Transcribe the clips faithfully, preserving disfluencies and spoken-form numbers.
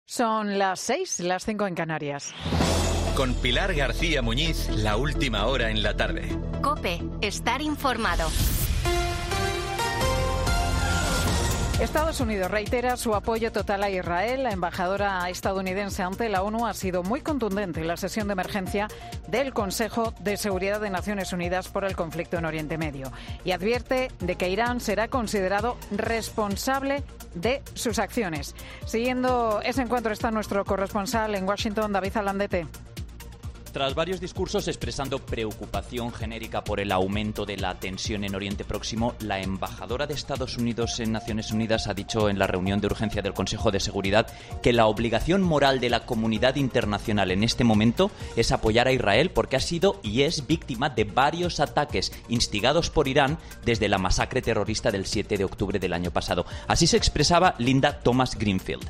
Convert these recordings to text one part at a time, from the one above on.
Son las seis, las cinco en Canarias. Con Pilar García Muñiz, la última hora en la tarde. COPE, estar informado. Estados Unidos reitera su apoyo total a Israel. La embajadora estadounidense ante la ONU ha sido muy contundente en la sesión de emergencia del Consejo de Seguridad de Naciones Unidas por el conflicto en Oriente Medio y advierte de que Irán será considerado responsable de sus acciones. Siguiendo ese encuentro está nuestro corresponsal en Washington, David Alandete. Tras varios discursos expresando preocupación genérica por el aumento de la tensión en Oriente Próximo, la embajadora de Estados Unidos en Naciones Unidas ha dicho en la reunión de urgencia del Consejo de Seguridad que la obligación moral de la comunidad internacional en este momento es apoyar a Israel porque ha sido y es víctima de varios ataques instigados por Irán desde la masacre terrorista del siete de octubre del año pasado. Así se expresaba Linda Thomas Greenfield.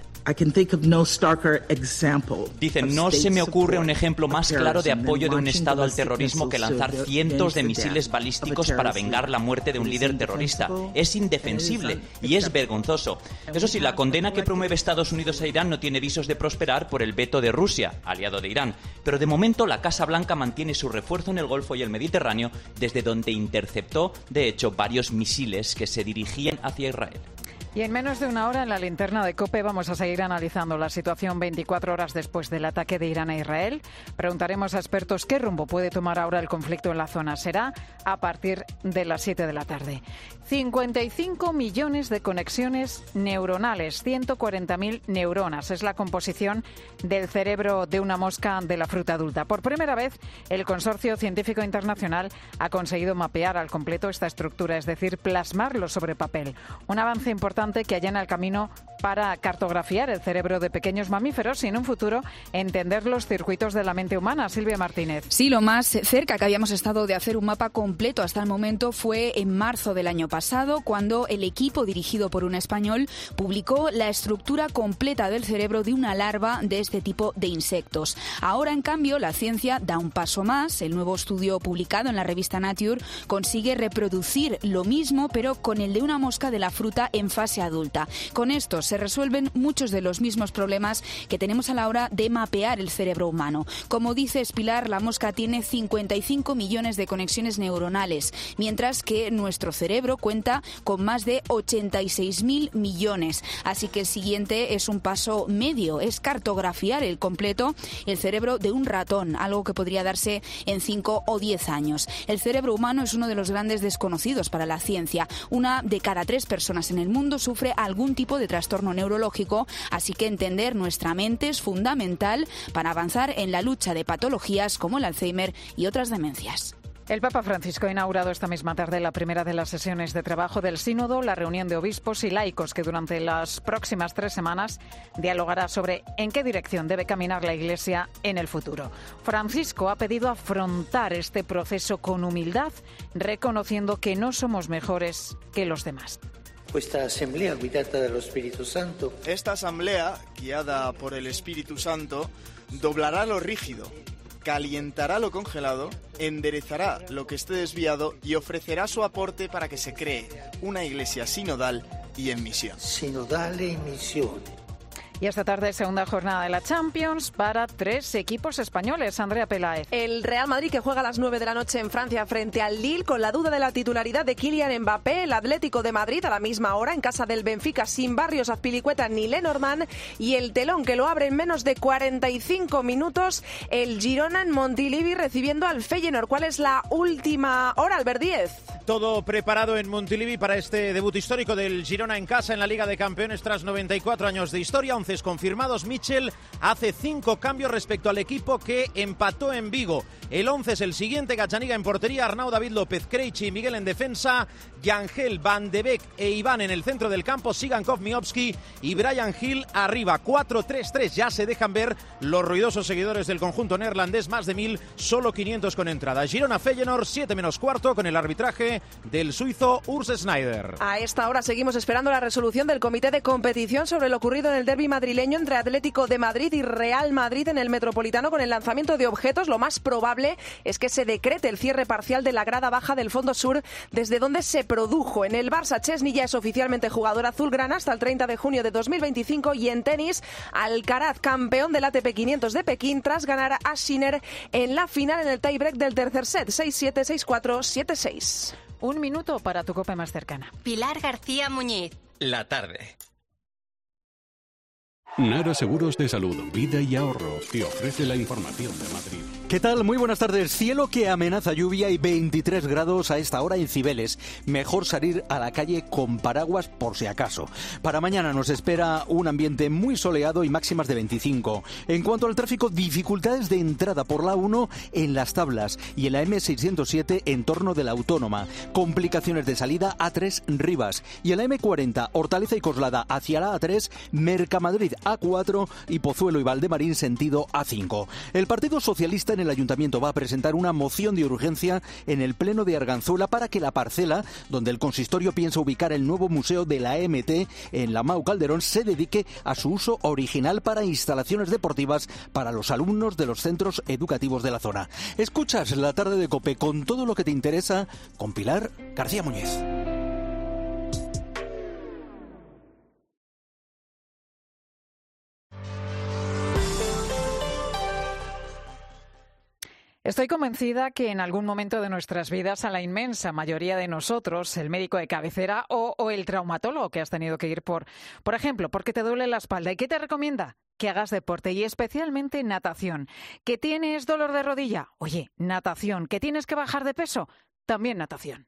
Dicen, no se me ocurre un ejemplo más claro de apoyo de un Estado al terrorismo que lanzar cientos de misiles balísticos para vengar la muerte de un líder terrorista. Es indefensible y es vergonzoso. Eso sí, la condena que promueve Estados Unidos a Irán no tiene visos de prosperar por el veto de Rusia, aliado de Irán. Pero de momento la Casa Blanca mantiene su refuerzo en el Golfo y el Mediterráneo, desde donde interceptó, de hecho, varios misiles que se dirigían hacia Israel. Y en menos de una hora en la linterna de COPE vamos a seguir analizando la situación veinticuatro horas después del ataque de Irán a Israel. Preguntaremos a expertos qué rumbo puede tomar ahora el conflicto en la zona. Será a partir de las siete de la tarde. cincuenta y cinco millones de conexiones neuronales, ciento cuarenta mil neuronas. Es la composición del cerebro de una mosca de la fruta adulta. Por primera vez, el Consorcio Científico Internacional ha conseguido mapear al completo esta estructura, es decir, plasmarlo sobre papel. Un avance importante que allana el camino para cartografiar el cerebro de pequeños mamíferos y en un futuro entender los circuitos de la mente humana. Silvia Martínez. Sí, lo más cerca que habíamos estado de hacer un mapa completo hasta el momento fue en marzo del año pasado, cuando el equipo dirigido por un español publicó la estructura completa del cerebro de una larva de este tipo de insectos. Ahora, en cambio, la ciencia da un paso más. El nuevo estudio publicado en la revista Nature consigue reproducir lo mismo, pero con el de una mosca de la fruta en fase adulta. Con esto se resuelven muchos de los mismos problemas que tenemos a la hora de mapear el cerebro humano. Como dice Pilar, la mosca tiene cincuenta y cinco millones de conexiones neuronales, mientras que nuestro cerebro cuenta con más de ochenta y seis mil millones. Así que el siguiente es un paso medio, es cartografiar el completo el cerebro de un ratón, algo que podría darse en cinco o diez años. El cerebro humano es uno de los grandes desconocidos para la ciencia. Una de cada tres personas en el mundo sufre algún tipo de trastorno neurológico, así que entender nuestra mente es fundamental para avanzar en la lucha de patologías como el Alzheimer y otras demencias. El Papa Francisco ha inaugurado esta misma tarde la primera de las sesiones de trabajo del Sínodo, la reunión de obispos y laicos que durante las próximas tres semanas dialogará sobre en qué dirección debe caminar la Iglesia en el futuro. Francisco ha pedido afrontar este proceso con humildad, reconociendo que no somos mejores que los demás. Esta asamblea guiada del Espíritu Santo. Esta asamblea, guiada por el Espíritu Santo, doblará lo rígido, calientará lo congelado, enderezará lo que esté desviado y ofrecerá su aporte para que se cree una iglesia sinodal y en misión. Sinodal y en misión. Y esta tarde, segunda jornada de la Champions para tres equipos españoles. Andrea Peláez. El Real Madrid, que juega a las nueve de la noche en Francia frente al Lille, con la duda de la titularidad de Kylian Mbappé. El Atlético de Madrid a la misma hora en casa del Benfica, sin Barrios, Azpilicueta ni Lenormand. Y el telón que lo abre en menos de cuarenta y cinco minutos, el Girona en Montilivi recibiendo al Feyenoord. ¿Cuál es la última hora, Albert Díez? Todo preparado en Montilivi para este debut histórico del Girona en casa en la Liga de Campeones tras noventa y cuatro años de historia. once confirmados. Michel hace cinco cambios respecto al equipo que empató en Vigo. El once es el siguiente: Gazzaniga en portería, Arnau, David López, Krejci y Miguel en defensa, Yangel, Van de Beek e Iván en el centro del campo, Sigankov, Miovski y Brian Hill arriba. Cuatro tres tres, ya se dejan ver los ruidosos seguidores del conjunto neerlandés, más de mil, solo quinientos con entrada. Girona Feyenoord, siete menos cuarto, con el arbitraje nombre del suizo Urs Schneider. A esta hora seguimos esperando la resolución del Comité de Competición sobre lo ocurrido en el derbi madrileño entre Atlético de Madrid y Real Madrid en el Metropolitano con el lanzamiento de objetos. Lo más probable es que se decrete el cierre parcial de la grada baja del Fondo Sur, desde donde se produjo. En el Barça, Chesney ya es oficialmente jugador azulgrana hasta el treinta de junio de dos mil veinticinco, y en tenis, Alcaraz, campeón del A T P quinientos de Pekín tras ganar a Sinner en la final en el tiebreak del tercer set, seis siete, seis cuatro, siete seis. Un minuto para tu cope más cercana. Pilar García Muñiz. La tarde. Nara Seguros de Salud, Vida y Ahorro te ofrece la información de Madrid. ¿Qué tal? Muy buenas tardes. Cielo que amenaza lluvia y veintitrés grados a esta hora en Cibeles. Mejor salir a la calle con paraguas por si acaso. Para mañana nos espera un ambiente muy soleado y máximas de veinticinco. En cuanto al tráfico, dificultades de entrada por la A uno en Las Tablas y en la eme seiscientos siete en torno de la Autónoma. Complicaciones de salida A tres Rivas y en la eme cuarenta Hortaleza y Coslada hacia la A tres, Mercamadrid A cuatro y Pozuelo y Valdemarín sentido A cinco. El Partido Socialista en el Ayuntamiento va a presentar una moción de urgencia en el Pleno de Arganzuela para que la parcela donde el consistorio piensa ubicar el nuevo museo de la E M T en la Mau Calderón se dedique a su uso original para instalaciones deportivas para los alumnos de los centros educativos de la zona. Escuchas La Tarde de COPE con todo lo que te interesa con Pilar García Muñiz. Estoy convencida que en algún momento de nuestras vidas, a la inmensa mayoría de nosotros, el médico de cabecera o, o el traumatólogo que has tenido que ir por, por ejemplo, porque te duele la espalda. ¿Y qué te recomienda? Que hagas deporte y especialmente natación. ¿Que tienes dolor de rodilla? Oye, natación. ¿Que tienes que bajar de peso? También natación.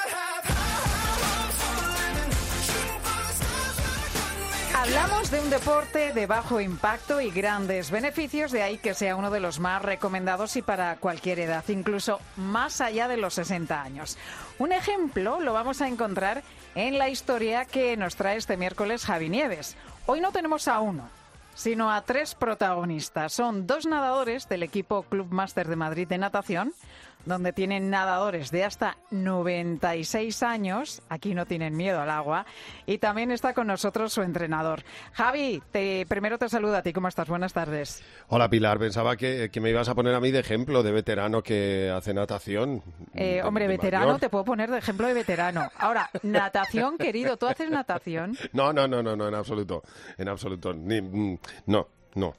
Hablamos de un deporte de bajo impacto y grandes beneficios, de ahí que sea uno de los más recomendados y para cualquier edad, incluso más allá de los sesenta años. Un ejemplo lo vamos a encontrar en la historia que nos trae este miércoles Javi Nieves. Hoy no tenemos a uno, sino a tres protagonistas. Son dos nadadores del equipo Club Máster de Madrid de natación, donde tienen nadadores de hasta noventa y seis años. Aquí no tienen miedo al agua. Y también está con nosotros su entrenador. Javi, te, primero te saludo a ti. ¿Cómo estás? Buenas tardes. Hola, Pilar. Pensaba que, que me ibas a poner a mí de ejemplo de veterano que hace natación. Eh, hombre, de veterano mayor. Te puedo poner de ejemplo de veterano. Ahora, natación, querido. ¿Tú haces natación? No, no, no, no, no en absoluto. En absoluto. Ni, no, no.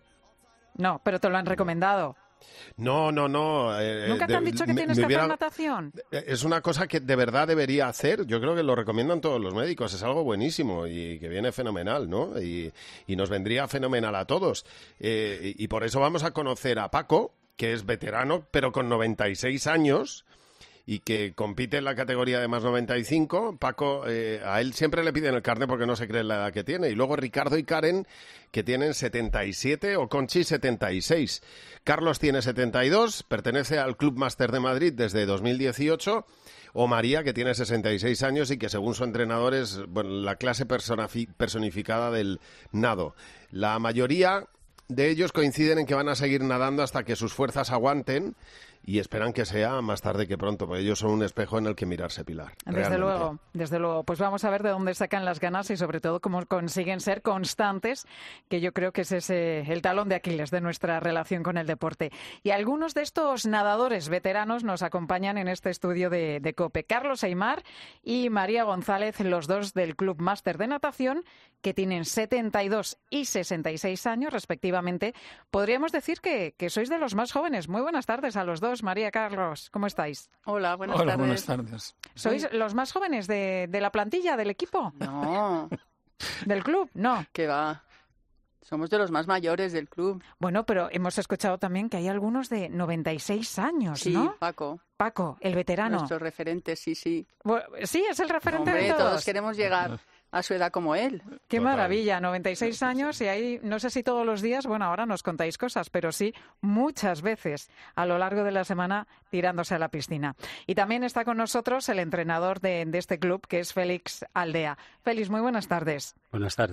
No, pero te lo han recomendado. No, no, no. Eh, ¿Nunca te han dicho que me, tienes me que hubiera... hacer natación? Es una cosa que de verdad debería hacer. Yo creo que lo recomiendan todos los médicos. Es algo buenísimo y que viene fenomenal, ¿no? Y, y nos vendría fenomenal a todos. Eh, y, y por eso vamos a conocer a Paco, que es veterano, pero con noventa y seis años... y que compite en la categoría de más noventa y cinco. Paco, eh, a él siempre le piden el carnet porque no se cree la edad que tiene. Y luego Ricardo y Karen, que tienen setenta y siete, o Conchi setenta y seis. Carlos tiene setenta y dos, pertenece al Club Máster de Madrid desde dos mil dieciocho. O María, que tiene sesenta y seis años y que según su entrenador es bueno, la clase personificada del nado. La mayoría de ellos coinciden en que van a seguir nadando hasta que sus fuerzas aguanten y esperan que sea más tarde que pronto, porque ellos son un espejo en el que mirarse, Pilar. Desde realmente. luego, desde luego. Pues vamos a ver de dónde sacan las ganas y sobre todo cómo consiguen ser constantes, que yo creo que ese es eh, el talón de Aquiles de nuestra relación con el deporte. Y algunos de estos nadadores veteranos nos acompañan en este estudio de, de COPE. Carlos Aimar y María González, los dos del Club Máster de Natación, que tienen setenta y dos y sesenta y seis años respectivamente. Podríamos decir que, que sois de los más jóvenes. Muy buenas tardes a los dos. María, Carlos, ¿cómo estáis? Hola, buenas Hola, tardes. buenas tardes. ¿Sois los más jóvenes de, de la plantilla, del equipo? No. ¿Del club? No. ¿Qué va? Somos de los más mayores del club. Bueno, pero hemos escuchado también que hay algunos de noventa y seis años, sí, ¿no? Sí, Paco. Paco, el veterano. Nuestro referente, sí, sí. Bueno, sí, es el referente Hombre, de todos. todos queremos llegar a su edad como él. Qué Total. maravilla, noventa y seis años y ahí, no sé si todos los días, bueno, ahora nos contáis cosas, pero sí muchas veces a lo largo de la semana tirándose a la piscina. Y también está con nosotros el entrenador de, de este club, que es Félix Aldea. Félix, muy buenas tardes. Buenas tardes.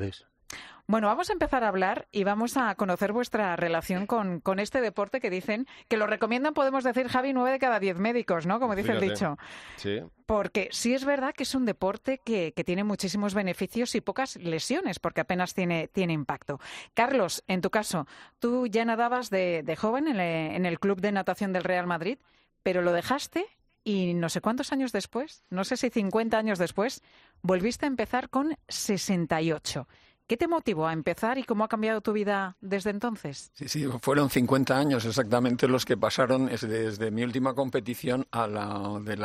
Bueno, vamos a empezar a hablar y vamos a conocer vuestra relación con, con este deporte que dicen, que lo recomiendan, podemos decir, Javi, nueve de cada diez médicos, ¿no? Como dice el dicho. Sí. Porque sí es verdad que es un deporte que, que tiene muchísimos beneficios y pocas lesiones, porque apenas tiene, tiene impacto. Carlos, en tu caso, tú ya nadabas de, de joven en, le, en el Club de Natación del Real Madrid, pero lo dejaste y no sé cuántos años después, no sé si cincuenta años después, volviste a empezar con sesenta y ocho. ¿Qué te motivó a empezar y cómo ha cambiado tu vida desde entonces? Sí, sí, fueron cincuenta años exactamente los que pasaron desde, desde mi última competición a la del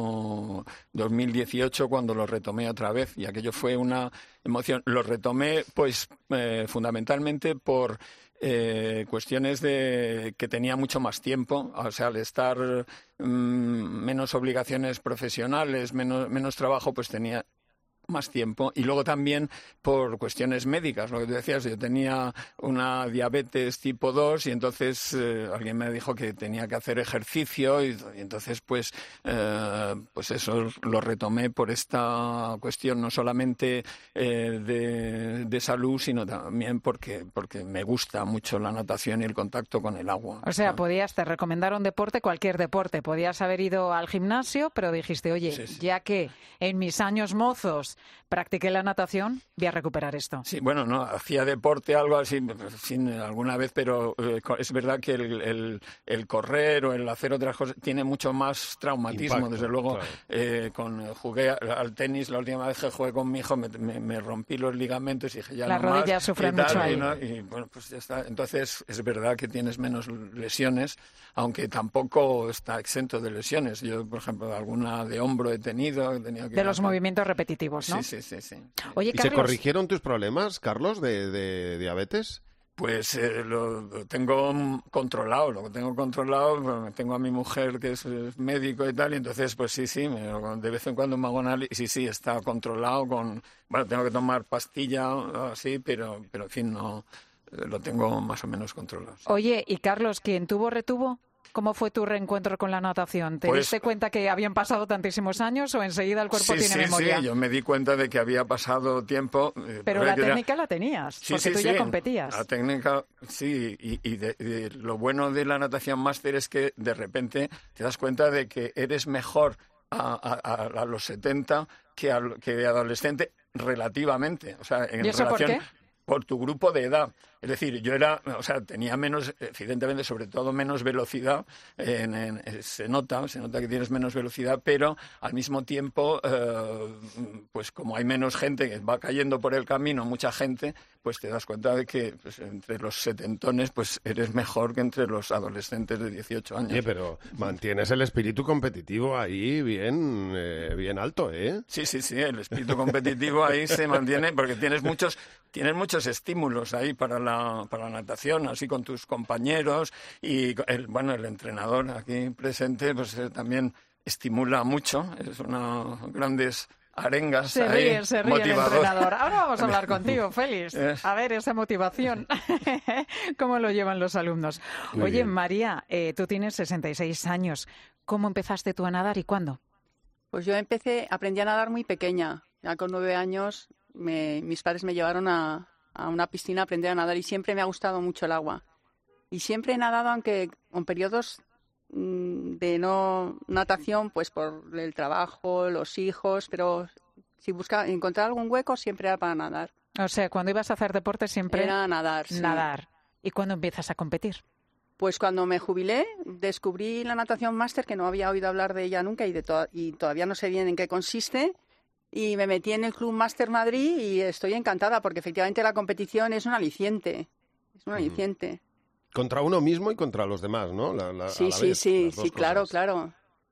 año dos mil dieciocho, cuando lo retomé otra vez, y aquello fue una emoción. Lo retomé pues eh, fundamentalmente por eh, cuestiones de que tenía mucho más tiempo, o sea, al estar mmm, menos obligaciones profesionales, menos, menos trabajo, pues tenía más tiempo, y luego también por cuestiones médicas, lo que tú decías, yo tenía una diabetes tipo dos y entonces eh, alguien me dijo que tenía que hacer ejercicio y, y entonces pues eh, pues eso lo retomé por esta cuestión, no solamente eh, de, de salud, sino también porque porque me gusta mucho la natación y el contacto con el agua. O sea, podías, te recomendaron deporte, cualquier deporte, podías haber ido al gimnasio, pero dijiste, oye, sí, sí. ya que en mis años mozos practiqué la natación, voy a recuperar esto. Sí, bueno, no, hacía deporte, algo así, sin alguna vez, pero eh, es verdad que el, el, el correr o el hacer otras cosas tiene mucho más traumatismo, impacto, desde luego. Claro. Eh, con, jugué al tenis, la última vez que jugué con mi hijo me, me, me rompí los ligamentos y dije ya Las no más. Las rodillas sufren mucho ahí. Y, ¿no? y bueno, pues ya está. Entonces es verdad que tienes menos lesiones, aunque tampoco está exento de lesiones. Yo, por ejemplo, alguna de hombro he tenido. He tenido que de los movimientos repetitivos, ¿no? Sí, sí, sí. sí. Oye, ¿Y Carlos, se corrigieron tus problemas, Carlos, de, de diabetes? Pues eh, lo, lo tengo controlado, lo tengo controlado, tengo a mi mujer que es, es médico y tal, y entonces pues sí, sí, me, de vez en cuando me hago análisis, sí, sí, está controlado con, bueno, tengo que tomar pastilla así, pero, pero en fin, no, eh, lo tengo más o menos controlado. Sí. Oye, y Carlos, ¿quién tuvo retuvo? ¿Cómo fue tu reencuentro con la natación? ¿Te pues, diste cuenta que habían pasado tantísimos años o enseguida el cuerpo sí, tiene sí, memoria? Sí, yo me di cuenta de que había pasado tiempo. Eh, Pero la técnica era... la tenías, sí, porque sí, tú sí, ya competías. La técnica, sí, y, y de, de, lo bueno de la natación máster es que de repente te das cuenta de que eres mejor a, a, a los setenta que, a, que de adolescente relativamente. O sea, en ¿Y eso relación, por qué? Por tu grupo de edad. Es decir, yo era, o sea, tenía menos, evidentemente, sobre todo menos velocidad, en, en, se nota, se nota que tienes menos velocidad, pero al mismo tiempo, eh, pues como hay menos gente que va cayendo por el camino, mucha gente, pues te das cuenta de que pues, entre los setentones, pues eres mejor que entre los adolescentes de dieciocho años. Oye, pero mantienes el espíritu competitivo ahí bien, eh, bien alto, ¿eh? Sí, sí, sí, el espíritu competitivo ahí se mantiene porque tienes muchos, tienes muchos estímulos ahí para la para la natación, así con tus compañeros y el, bueno, el entrenador aquí presente pues eh, también estimula mucho, es una grandes arengas. Se ahí, ríe, se ríe el entrenador. Ahora vamos a hablar contigo, Félix. A ver, esa motivación, ¿cómo lo llevan los alumnos? Muy Oye, bien. María, eh, tú tienes sesenta y seis años. ¿Cómo empezaste tú a nadar y cuándo? Pues yo empecé, aprendí a nadar muy pequeña. Ya con nueve años me, mis padres me llevaron a a una piscina a aprender a nadar y siempre me ha gustado mucho el agua. Y siempre he nadado, aunque en periodos mmm, de no natación, pues por el trabajo, los hijos, pero si buscaba encontrar algún hueco siempre era para nadar. O sea, cuando ibas a hacer deporte siempre era nadar. Sí. Nadar. ¿Y cuándo empiezas a competir? Pues cuando me jubilé, descubrí la natación máster, que no había oído hablar de ella nunca y, de to- y todavía no sé bien en qué consiste. Y me metí en el Club Máster Madrid y estoy encantada porque efectivamente la competición es un aliciente. Es un aliciente. Contra uno mismo y contra los demás, ¿no? La, la, sí, a la sí, vez, sí, las dos sí, cosas. claro, claro.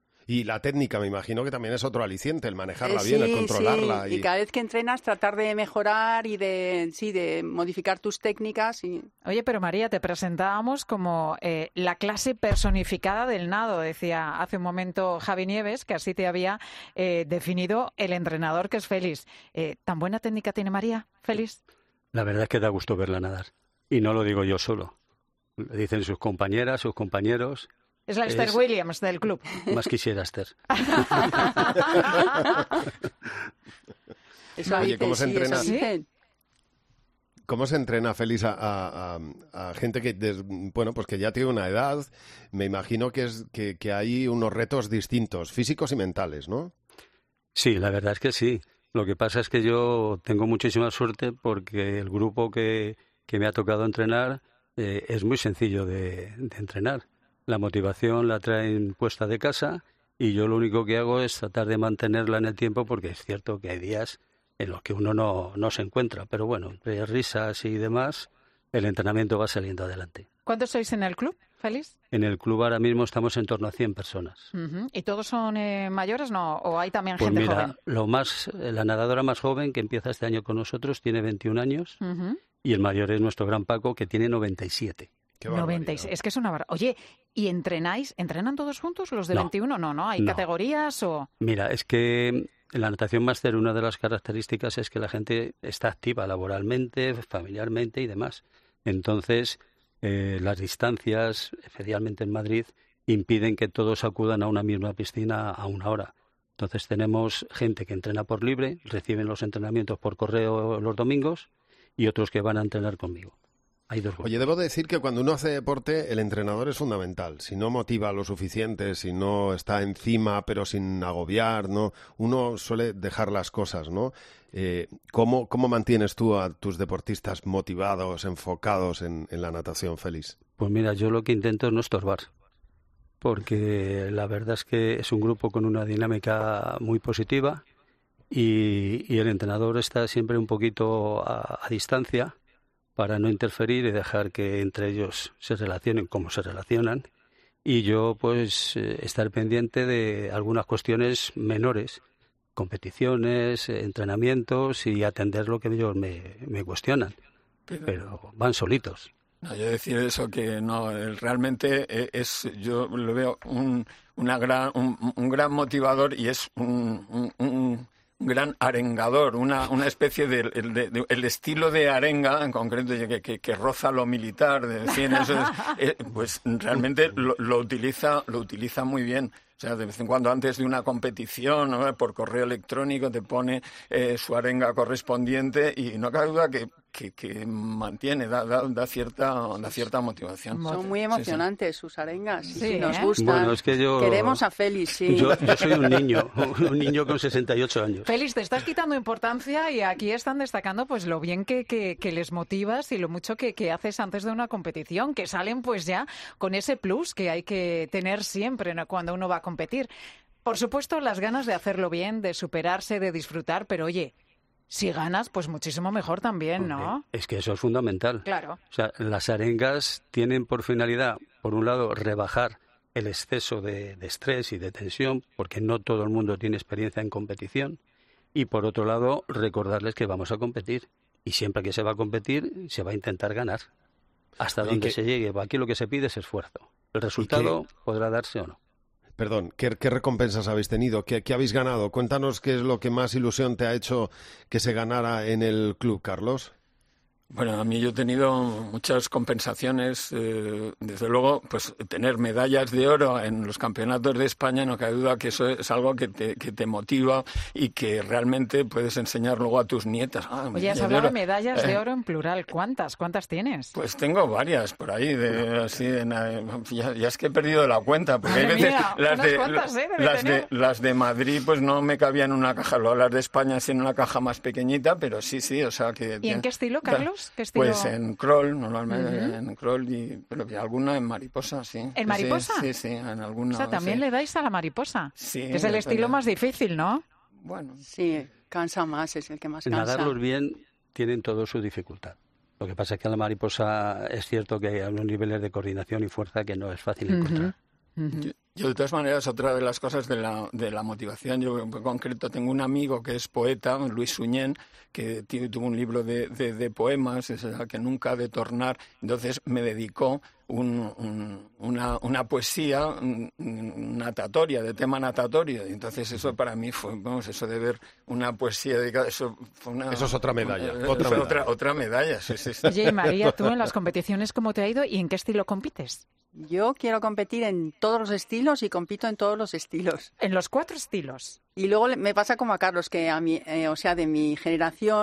Y la técnica, me imagino que también es otro aliciente, el manejarla Eh, bien, sí, el controlarla. Sí. Y... y cada vez que entrenas tratar de mejorar y de, sí, de modificar tus técnicas. Y... Oye, pero María, te presentábamos como eh, la clase personificada del nado, decía hace un momento Javi Nieves, que así te había eh, definido el entrenador que es Félix. Eh, ¿Tan buena técnica tiene María, Félix? La verdad es que da gusto verla nadar. Y no lo digo yo solo. Lo dicen sus compañeras, sus compañeros. Es la Esther es... Williams del club. Más quisiera, Esther. Eso Oye, ¿cómo se sí, entrena? eso dicen. ¿Cómo se entrena, Félix, a, a, a, a gente que, des, bueno, pues que ya tiene una edad? Me imagino que, es, que, que hay unos retos distintos, físicos y mentales, ¿no? Sí, la verdad es que sí. Lo que pasa es que yo tengo muchísima suerte porque el grupo que, que me ha tocado entrenar eh, es muy sencillo de, de entrenar. La motivación la traen puesta de casa y yo lo único que hago es tratar de mantenerla en el tiempo porque es cierto que hay días en los que uno no, no se encuentra. Pero bueno, entre risas y demás, el entrenamiento va saliendo adelante. ¿Cuántos sois en el club, Félix? En el club ahora mismo estamos en torno a cien personas. Uh-huh. ¿Y todos son eh, mayores no? ¿O hay también pues gente mira, joven? Lo más, la nadadora más joven que empieza este año con nosotros tiene veintiún años uh-huh. y el mayor es nuestro gran Paco que tiene noventa y siete. noventa y seis. Es que es una barbaridad. Oye, ¿y entrenáis? ¿Entrenan todos juntos los de no, veintiuno? No, ¿no? ¿Hay no. categorías o...? Mira, es que en la natación máster una de las características es que la gente está activa laboralmente, familiarmente y demás. Entonces, eh, las distancias, especialmente en Madrid, impiden que todos acudan a una misma piscina a una hora. Entonces tenemos gente que entrena por libre, reciben los entrenamientos por correo los domingos y otros que van a entrenar conmigo. Hay dos grupos. Oye, debo decir que cuando uno hace deporte, el entrenador es fundamental. Si no motiva lo suficiente, si no está encima, pero sin agobiar, ¿no? Uno suele dejar las cosas, ¿no? Eh, ¿cómo, ¿Cómo mantienes tú a tus deportistas motivados, enfocados en, en la natación, Félix? Pues mira, yo lo que intento es no estorbar, porque la verdad es que es un grupo con una dinámica muy positiva y, y el entrenador está siempre un poquito a, a distancia para no interferir y dejar que entre ellos se relacionen como se relacionan y yo pues estar pendiente de algunas cuestiones menores, competiciones, entrenamientos y atender lo que ellos me, me cuestionan, pero, pero van solitos. No, yo decir eso que no, realmente es, yo lo veo un, una gran, un, un gran motivador y es un, un, un gran arengador, una, una especie de, de, de el estilo de arenga en concreto que, que, que roza lo militar, de decir, eso es, eh, pues realmente lo, lo utiliza, lo utiliza muy bien. O sea, de vez en cuando antes de una competición, ¿no? Por correo electrónico te pone eh, su arenga correspondiente y no cabe duda que, que, que mantiene, da, da, da, cierta, da cierta motivación. Son muy emocionantes sí, sí. sus arengas, sí, sí, nos ¿eh? gustan. Bueno, es que yo, queremos a Félix, sí. Yo, yo soy un niño, un niño con sesenta y ocho años. Félix, te estás quitando importancia y aquí están destacando pues lo bien que, que, que les motivas y lo mucho que, que haces antes de una competición, que salen pues ya con ese plus que hay que tener siempre, ¿no? Cuando uno va a competir. competir. Por supuesto, las ganas de hacerlo bien, de superarse, de disfrutar, pero oye, si ganas, pues muchísimo mejor también, ¿no? Es que eso es fundamental. Claro. O sea, las arengas tienen por finalidad, por un lado, rebajar el exceso de, de estrés y de tensión, porque no todo el mundo tiene experiencia en competición, y por otro lado, recordarles que vamos a competir, y siempre que se va a competir, se va a intentar ganar. Hasta donde que... se llegue, aquí lo que se pide es esfuerzo. El resultado que... podrá darse o no. Perdón, ¿qué, qué recompensas habéis tenido? ¿Qué, ¿Qué habéis ganado? Cuéntanos qué es lo que más ilusión te ha hecho que se ganara en el club, Carlos. Bueno, a mí yo he tenido muchas compensaciones, eh, desde luego, pues tener medallas de oro en los campeonatos de España, no cabe duda que eso es algo que te, que te motiva y que realmente puedes enseñar luego a tus nietas. Ah, Oye, has hablado de medallas de oro en plural, ¿cuántas? ¿Cuántas tienes? Pues tengo varias por ahí, de, así, de, ya, ya es que he perdido la cuenta, porque hay veces mía, las, de, cuantas, ¿eh? las, de, las de Madrid pues no me cabían en una caja, luego las de España sí en una caja más pequeñita, pero sí, sí, o sea que... ¿Y en qué estilo, Carlos? ¿Qué estilo? Pues en crawl, normalmente uh-huh. en crawl, y, pero que alguna en mariposa, sí. ¿En mariposa? Sí, sí, sí, en alguna. O sea, también sí. le dais a la mariposa. Sí. Que es el estilo más difícil, ¿no? Bueno. Sí, cansa más, es el que más cansa. Nadarlos bien tienen todo su dificultad. Lo que pasa es que en la mariposa es cierto que hay unos niveles de coordinación y fuerza que no es fácil uh-huh. encontrar. Uh-huh. Yo, yo, de todas maneras, otra de las cosas de la, de la motivación, yo en concreto tengo un amigo que es poeta, Luis Suñén, que tuvo un libro de, de, de poemas, es el que nunca ha de tornar, entonces me dedicó un, un, una, una poesía un, natatoria, de tema natatorio, y entonces eso para mí fue, vamos, eso de ver una poesía dedicada, eso fue una... Eso es otra medalla, una, otra, medalla. otra, otra medalla, sí, sí, sí. Oye, María, ¿tú en las competiciones cómo te ha ido y en qué estilo compites? Yo quiero competir en todos los estilos y compito en todos los estilos. En los cuatro estilos. Y luego me pasa como a Carlos, que a mí, eh, o sea, de mi generación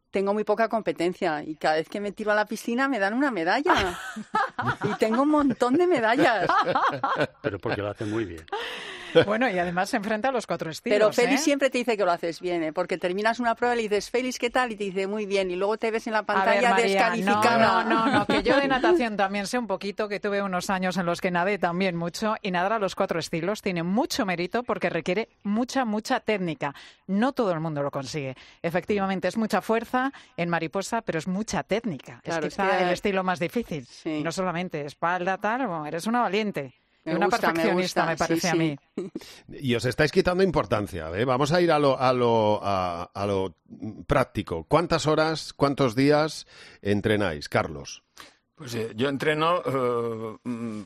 tengo muy poca competencia y cada vez que me tiro a la piscina me dan una medalla. Y tengo un montón de medallas. Pero porque lo hace muy bien. Bueno, y además se enfrenta a los cuatro estilos. Pero Félix ¿eh? siempre te dice que lo haces bien, ¿eh? Porque terminas una prueba y le dices, Félix, ¿qué tal? Y te dice, muy bien. Y luego te ves en la pantalla a ver, María, descalificada. No, no, no, no, que yo de natación también sé un poquito, que tuve unos años en los que nadé también mucho. Y nadar a los cuatro estilos tiene mucho mérito porque requiere mucha, mucha técnica. No todo el mundo lo consigue. Efectivamente, es mucha fuerza en mariposa, pero es mucha técnica. Claro, es quizá es que... el estilo más difícil. Sí. No solamente espalda, tal, bueno, eres una valiente. Me una gusta, perfeccionista, me, me parece sí, a mí. Sí. Y os estáis quitando importancia, ¿eh? Vamos a ir a lo, a lo, a, a lo práctico. ¿Cuántas horas, cuántos días entrenáis, Carlos? Pues eh, yo entreno uh,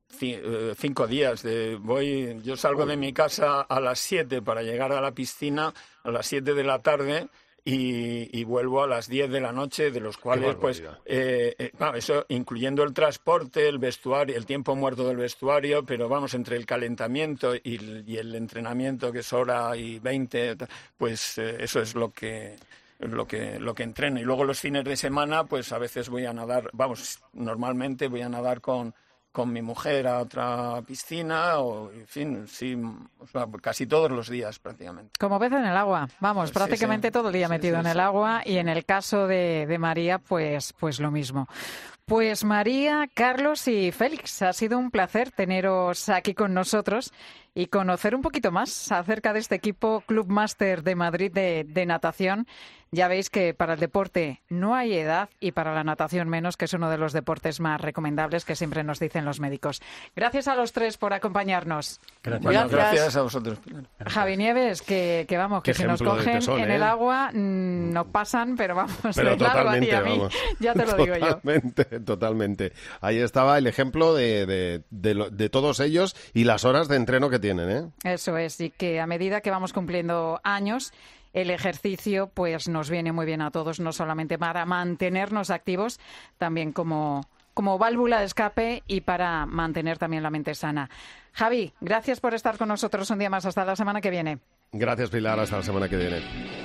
cinco días. De, voy, yo salgo de mi casa a las siete para llegar a la piscina a las siete de la tarde. Y, y vuelvo a las diez de la noche, de los cuales, pues, eh, eh, bueno, eso incluyendo el transporte, el vestuario, el tiempo muerto del vestuario, pero vamos, entre el calentamiento y el, y el entrenamiento, que es hora y veinte, pues eh, eso es lo que... lo que lo que entreno. Y luego los fines de semana, pues a veces voy a nadar, vamos, normalmente voy a nadar con... con mi mujer a otra piscina, o en fin, sí, o sea, casi todos los días prácticamente. Como pez en el agua, vamos, Sí, prácticamente sí. todo el día Sí, metido sí, en sí. el agua, y en el caso de, de María, pues, pues lo mismo. Pues María, Carlos y Félix, ha sido un placer teneros aquí con nosotros y conocer un poquito más acerca de este equipo Club Máster de Madrid de, de natación. Ya veis que para el deporte no hay edad y para la natación menos, que es uno de los deportes más recomendables que siempre nos dicen los médicos. Gracias a los tres por acompañarnos. Gracias, bueno, gracias. gracias a vosotros. Javi Nieves, que, que vamos, que si nos cogen son, en ¿eh? el agua mmm, no pasan, pero vamos, pero de largo a ti a mí, vamos. ya te lo totalmente, digo yo. Totalmente, totalmente. Ahí estaba el ejemplo de, de, de, lo, de todos ellos y las horas de entreno que tienen, ¿eh? Eso es, y que a medida que vamos cumpliendo años, el ejercicio pues nos viene muy bien a todos, no solamente para mantenernos activos, también como, como válvula de escape y para mantener también la mente sana. Javi, gracias por estar con nosotros un día más. Hasta la semana que viene. Gracias, Pilar. Hasta la semana que viene.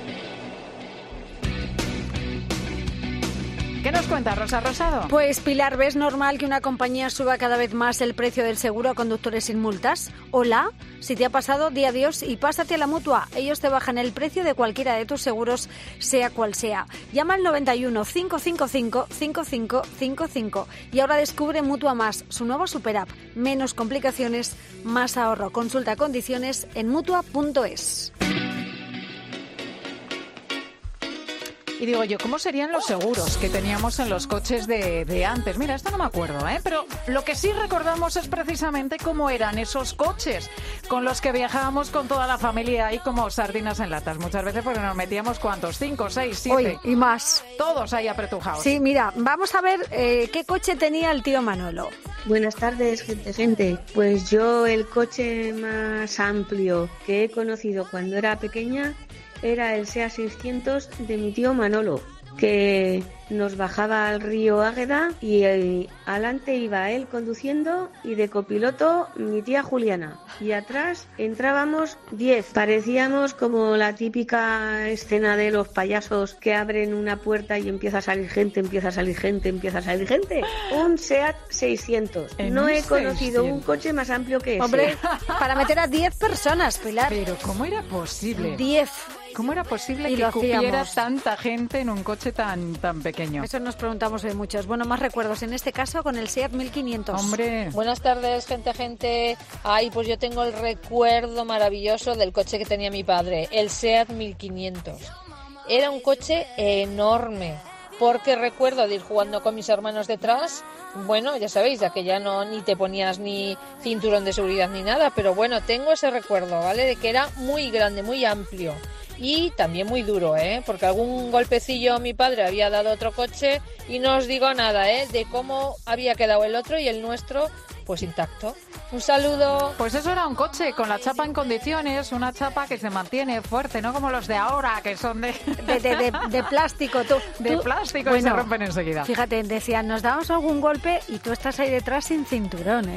¿Qué nos cuenta Rosa Rosado? Pues Pilar, ¿ves normal que una compañía suba cada vez más el precio del seguro a conductores sin multas? Hola, si te ha pasado, di adiós y pásate a la Mutua. Ellos te bajan el precio de cualquiera de tus seguros, sea cual sea. Llama al noventa y uno, cinco cinco cinco, cinco cinco cinco cinco y ahora descubre Mutua Más, su nueva superapp. Menos complicaciones, más ahorro. Consulta condiciones en mutua punto es. Y digo yo, ¿cómo serían los seguros que teníamos en los coches de, de antes? Mira, esto no me acuerdo, ¿eh? Pero lo que sí recordamos es precisamente cómo eran esos coches con los que viajábamos con toda la familia ahí como sardinas en latas. Muchas veces porque nos metíamos, ¿cuántos? ¿Cinco, seis, siete? Hoy, y más. Todos ahí apretujados. Sí, mira, vamos a ver eh, qué coche tenía el tío Manolo. Buenas tardes, gente, gente. Pues yo el coche más amplio que he conocido cuando era pequeña era el SEAT seiscientos de mi tío Manolo, que nos bajaba al río Águeda y eh, adelante iba él conduciendo y de copiloto mi tía Juliana. Y atrás entrábamos diez. Parecíamos como la típica escena de los payasos que abren una puerta y empieza a salir gente, empieza a salir gente, empieza a salir gente. Un SEAT seiscientos. No he conocido un coche más amplio que ese. Hombre, para meter a diez personas, Pilar. Pero ¿cómo era posible? diez. ¿Cómo era posible y que cupiera hacíamos. tanta gente en un coche tan tan pequeño? Eso nos preguntamos hoy muchos. Bueno, más recuerdos, en este caso con el SEAT mil quinientos. Hombre. Buenas tardes, gente, gente. Ay, pues yo tengo el recuerdo maravilloso del coche que tenía mi padre, el SEAT mil quinientos. Era un coche enorme, porque recuerdo de ir jugando con mis hermanos detrás. Bueno, ya sabéis, ya que ya no ni te ponías ni cinturón de seguridad ni nada, pero bueno, tengo ese recuerdo, ¿vale? De que era muy grande, muy amplio. Y también muy duro, ¿eh? Porque algún golpecillo mi padre había dado otro coche y no os digo nada, ¿eh? De cómo había quedado el otro y el nuestro, pues intacto. Un saludo. Pues eso era un coche con la chapa en condiciones, una chapa que se mantiene fuerte, no como los de ahora, que son de... De, de, de, de plástico, tú. De tú, plástico bueno, y se rompen enseguida. Fíjate, decían, nos damos algún golpe y tú estás ahí detrás sin cinturón, ¿eh?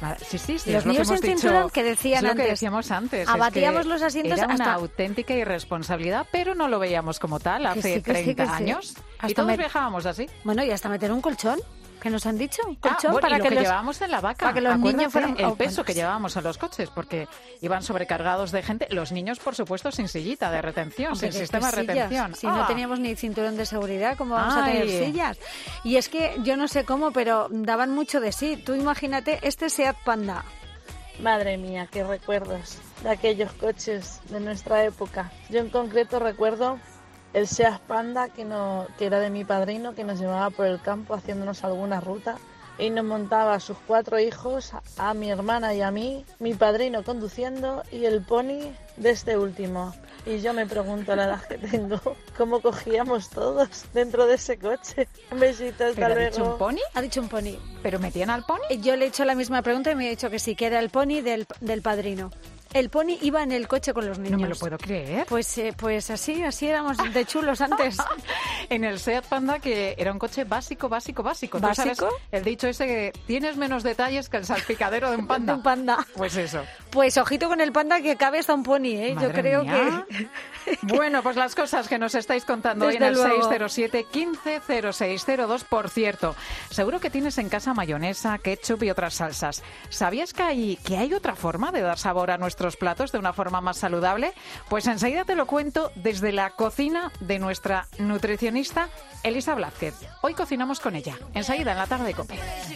Sí, sí, sí. Los niños en cinturón que decían antes. Es lo antes. que decíamos antes. Abatíamos es que los asientos era hasta... una auténtica irresponsabilidad, pero no lo veíamos como tal hace sí, que treinta sí, que años. sí. Y Hasta todos met... viajábamos así. Bueno, y hasta meter un colchón. ¿Qué nos han dicho? Un colchón ah, bueno, para y lo que, que los... llevábamos en la vaca. Para que los Acuérdate niños fueran... el oh, peso bueno, que llevábamos en los coches, porque iban sobrecargados de gente. Los niños, por supuesto, sin sillita de retención, Hombre, sin sistema de sillas. retención. Si ah. no teníamos ni cinturón de seguridad, ¿cómo vamos Ay. a tener sillas? Y es que yo no sé cómo, pero daban mucho de sí. Tú imagínate este Seat Panda. Madre mía, qué recuerdos de aquellos coches de nuestra época. Yo en concreto recuerdo el Seat Panda que, no, que era de mi padrino, que nos llevaba por el campo haciéndonos alguna ruta y nos montaba a sus cuatro hijos, a, a mi hermana y a mí, mi padrino conduciendo y el pony de este último. Y yo me pregunto a la edad que tengo, ¿cómo cogíamos todos dentro de ese coche? Un besito, hasta ¿Pero luego. ha dicho un pony? Ha dicho un pony. ¿Pero metían al pony? Yo le he hecho la misma pregunta y me ha dicho que sí, que era el pony del, del padrino. El pony iba en el coche con los niños. No me lo puedo creer. Pues, eh, pues así, así éramos de chulos antes. En el Seat Panda, que era un coche básico, básico, básico. ¿Tú ¿Básico? sabes el dicho ese que tienes menos detalles que el salpicadero de un panda? De un panda. Pues eso. Pues ojito con el panda, que cabe hasta un pony, ¿eh? Madre Yo creo mía. que... Bueno, pues las cosas que nos estáis contando hoy en Desde el luego. seis cero siete, quince cero seis cero dos. Por cierto, seguro que tienes en casa mayonesa, ketchup y otras salsas. ¿Sabías que hay, que hay otra forma de dar sabor a nuestros platos de una forma más saludable? Pues enseguida te lo cuento desde la cocina de nuestra nutricionista Elisa Blázquez. Hoy cocinamos con ella, enseguida en la tarde de COPE.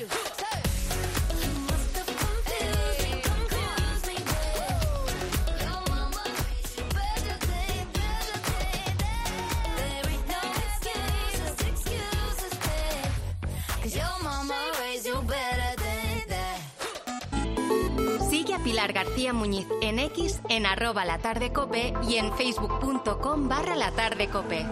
Sigue a Pilar García Muñiz en X, en arroba latardecope y en facebook.com barra latardecope.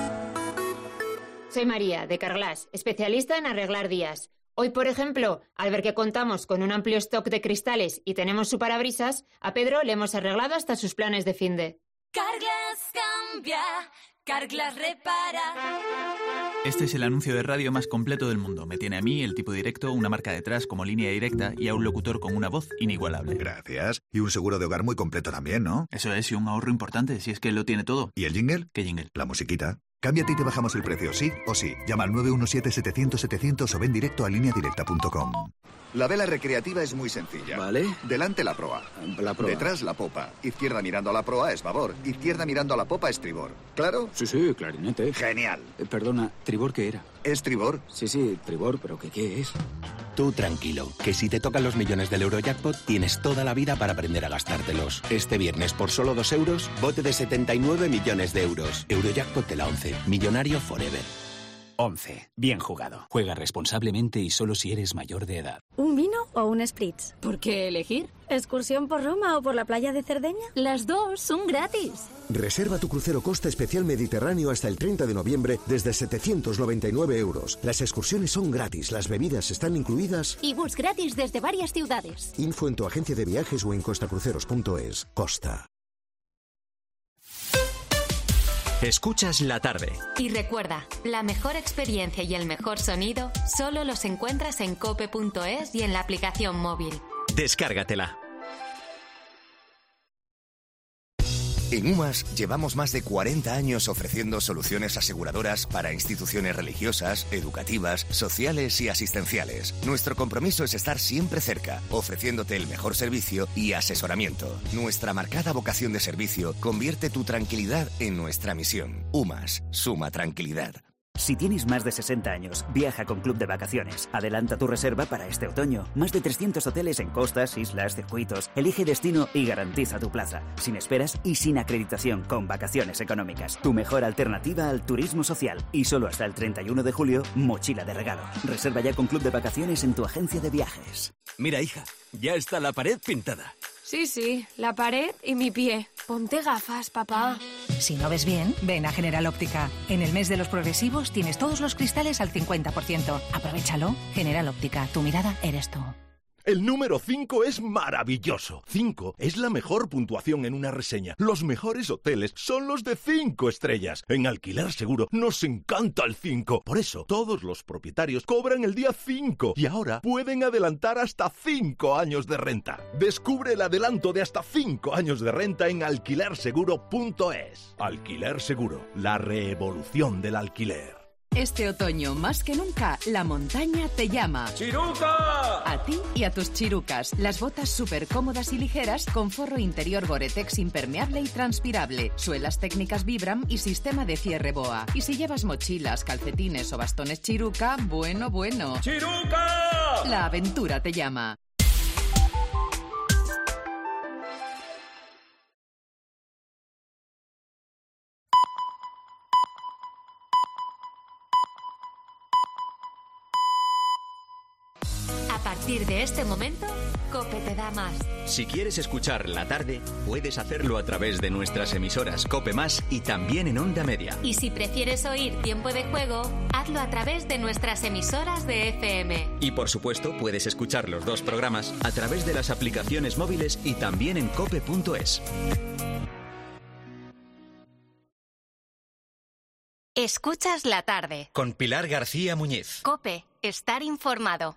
Soy María, de Carglass, especialista en arreglar días. Hoy, por ejemplo, al ver que contamos con un amplio stock de cristales y tenemos su parabrisas, a Pedro le hemos arreglado hasta sus planes de finde. Carglass cambia, Carglass repara. Este es el anuncio de radio más completo del mundo. Me tiene a mí, el tipo directo, una marca detrás como línea directa y a un locutor con una voz inigualable. Gracias. Y un seguro de hogar muy completo también, ¿no? Eso es, y un ahorro importante, si es que lo tiene todo. ¿Y el jingle? ¿Qué jingle? La musiquita. Cámbiate y te bajamos el precio, sí o sí. Llama al nueve uno siete, setecientos, setecientos o ven directo a línea directa punto com. La vela recreativa es muy sencilla. Vale. Delante la proa. La proa. Detrás la popa. Izquierda mirando a la proa es babor. Izquierda mirando a la popa es tribor. ¿Claro? Sí, sí, clarinete. Genial. Eh, perdona, ¿tribor qué era? ¿Es tribor? Sí, sí, tribor, pero ¿qué, qué es? Tú tranquilo, que si te tocan los millones del Eurojackpot, tienes toda la vida para aprender a gastártelos. Este viernes, por solo dos euros, bote de setenta y nueve millones de euros. Eurojackpot de la once. Millonario forever. once. Bien jugado. Juega responsablemente y solo si eres mayor de edad. ¿Un vino o un spritz? ¿Por qué elegir? ¿Excursión por Roma o por la playa de Cerdeña? Las dos son gratis. Reserva tu crucero Costa Especial Mediterráneo hasta el treinta de noviembre desde setecientos noventa y nueve euros. Las excursiones son gratis, las bebidas están incluidas. Y bus gratis desde varias ciudades. Info en tu agencia de viajes o en costacruceros punto es. Costa. Escuchas la tarde. Y recuerda, la mejor experiencia y el mejor sonido solo los encuentras en cope punto es y en la aplicación móvil. Descárgatela. En UMAS llevamos más de cuarenta años ofreciendo soluciones aseguradoras para instituciones religiosas, educativas, sociales y asistenciales. Nuestro compromiso es estar siempre cerca, ofreciéndote el mejor servicio y asesoramiento. Nuestra marcada vocación de servicio convierte tu tranquilidad en nuestra misión. UMAS, suma tranquilidad. Si tienes más de sesenta años, viaja con Club de Vacaciones. Adelanta tu reserva para este otoño. Más de trescientos hoteles en costas, islas, circuitos. Elige destino y garantiza tu plaza. Sin esperas y sin acreditación, con vacaciones económicas. Tu mejor alternativa al turismo social. Y solo hasta el treinta y uno de julio, mochila de regalo. Reserva ya con Club de Vacaciones en tu agencia de viajes. Mira, hija, ya está la pared pintada. Sí, sí, la pared y mi pie. Ponte gafas, papá. Si no ves bien, ven a General Óptica. En el mes de los progresivos tienes todos los cristales al cincuenta por ciento. Aprovechalo. General Óptica, tu mirada eres tú. El número cinco es maravilloso. cinco es la mejor puntuación en una reseña. Los mejores hoteles son los de cinco estrellas. En Alquiler Seguro nos encanta el cinco. Por eso, todos los propietarios cobran el día cinco y ahora pueden adelantar hasta cinco años de renta. Descubre el adelanto de hasta cinco años de renta en alquiler seguro punto es. Alquiler Seguro, la revolución del alquiler. Este otoño, más que nunca, la montaña te llama. ¡Chiruca! A ti y a tus chirucas. Las botas súper cómodas y ligeras con forro interior Gore-Tex impermeable y transpirable, suelas técnicas Vibram y sistema de cierre BOA. Y si llevas mochilas, calcetines o bastones Chiruca, bueno, bueno. ¡Chiruca! La aventura te llama. A partir de este momento, COPE te da más. Si quieres escuchar La Tarde, puedes hacerlo a través de nuestras emisoras COPE Más y también en Onda Media. Y si prefieres oír Tiempo de Juego, hazlo a través de nuestras emisoras de F M. Y por supuesto, puedes escuchar los dos programas a través de las aplicaciones móviles y también en cope punto es. Escuchas La Tarde. Con Pilar García Muñiz. COPE, estar informado.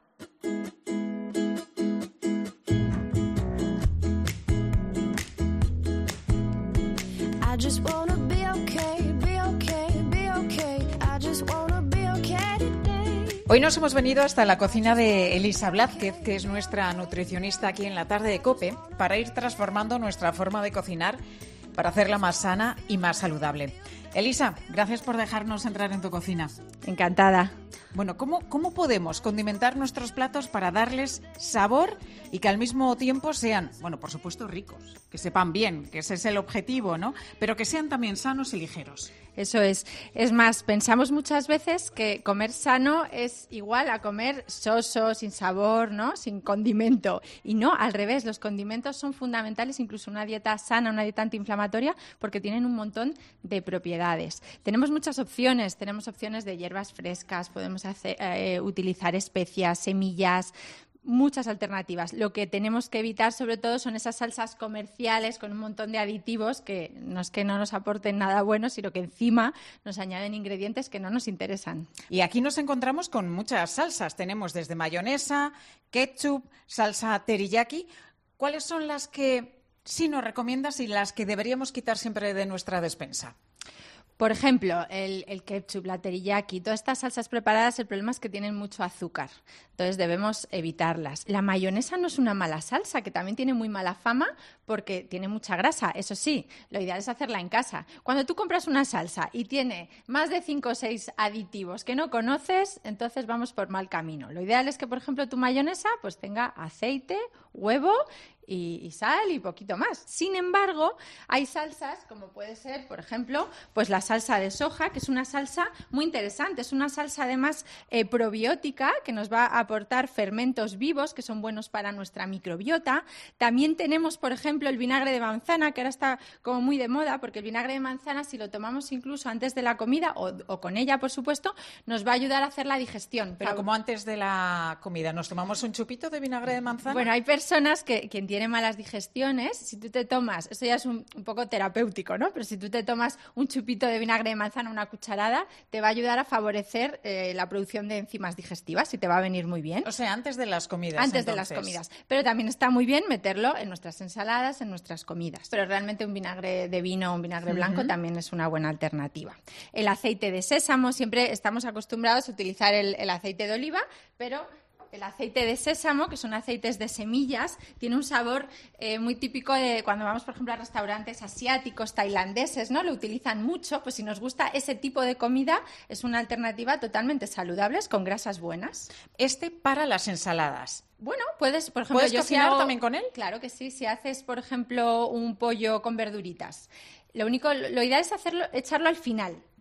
I just wanna be okay, be okay, be okay. I just wanna be okay today. Hoy nos hemos venido hasta la cocina de Elisa Blázquez, que es nuestra nutricionista aquí en La Tarde de COPE, para ir transformando nuestra forma de cocinar para hacerla más sana y más saludable. Elisa, gracias por dejarnos entrar en tu cocina. Encantada. Bueno, ¿cómo, cómo podemos condimentar nuestros platos para darles sabor y que al mismo tiempo sean, bueno, por supuesto, ricos, que sepan bien, que ese es el objetivo, ¿no? Pero que sean también sanos y ligeros? Eso es. Es más, pensamos muchas veces que comer sano es igual a comer soso, sin sabor, ¿no? Sin condimento. Y no, al revés, los condimentos son fundamentales, incluso una dieta sana, una dieta antiinflamatoria, porque tienen un montón de propiedades. Tenemos muchas opciones, tenemos opciones de hierbas frescas, podemos hacer, eh, utilizar especias, semillas, muchas alternativas. Lo que tenemos que evitar, sobre todo, son esas salsas comerciales con un montón de aditivos que no es que no nos aporten nada bueno, sino que encima nos añaden ingredientes que no nos interesan. Y aquí nos encontramos con muchas salsas. Tenemos desde mayonesa, ketchup, salsa teriyaki. ¿Cuáles son las que sí nos recomiendas y las que deberíamos quitar siempre de nuestra despensa? Por ejemplo, el, el ketchup, la teriyaki, todas estas salsas preparadas, el problema es que tienen mucho azúcar, entonces debemos evitarlas. La mayonesa no es una mala salsa, que también tiene muy mala fama porque tiene mucha grasa, eso sí, lo ideal es hacerla en casa. Cuando tú compras una salsa y tiene más de cinco o seis aditivos que no conoces, entonces vamos por mal camino. Lo ideal es que, por ejemplo, tu mayonesa pues tenga aceite, huevo Y, y sal y poquito más. Sin embargo, hay salsas, como puede ser, por ejemplo, pues la salsa de soja, que es una salsa muy interesante. Es una salsa, además, eh, probiótica, que nos va a aportar fermentos vivos, que son buenos para nuestra microbiota. También tenemos, por ejemplo, el vinagre de manzana, que ahora está como muy de moda, porque el vinagre de manzana, si lo tomamos incluso antes de la comida, o, o con ella, por supuesto, nos va a ayudar a hacer la digestión. Pero como antes de la comida, ¿nos tomamos un chupito de vinagre de manzana? Bueno, hay personas que, que tienen malas digestiones. Si tú te tomas, eso ya es un, un poco terapéutico, ¿no? Pero si tú te tomas un chupito de vinagre de manzana, una cucharada, te va a ayudar a favorecer eh, la producción de enzimas digestivas y te va a venir muy bien. O sea, antes de las comidas. Antes entonces. de las comidas. Pero también está muy bien meterlo en nuestras ensaladas, en nuestras comidas. Pero realmente un vinagre de vino o un vinagre blanco uh-huh. también es una buena alternativa. El aceite de sésamo, siempre estamos acostumbrados a utilizar el, el aceite de oliva, pero el aceite de sésamo, que son aceites de semillas, tiene un sabor eh, muy típico de cuando vamos, por ejemplo, a restaurantes asiáticos, tailandeses, ¿no? Lo utilizan mucho. Pues si nos gusta ese tipo de comida, es una alternativa totalmente saludable, con grasas buenas. Este para las ensaladas. Bueno, puedes, por ejemplo, ¿Puedes yo cocinar si hago, también con él? Claro que sí. Si haces, por ejemplo, un pollo con verduritas, lo único, lo ideal es hacerlo, echarlo al final.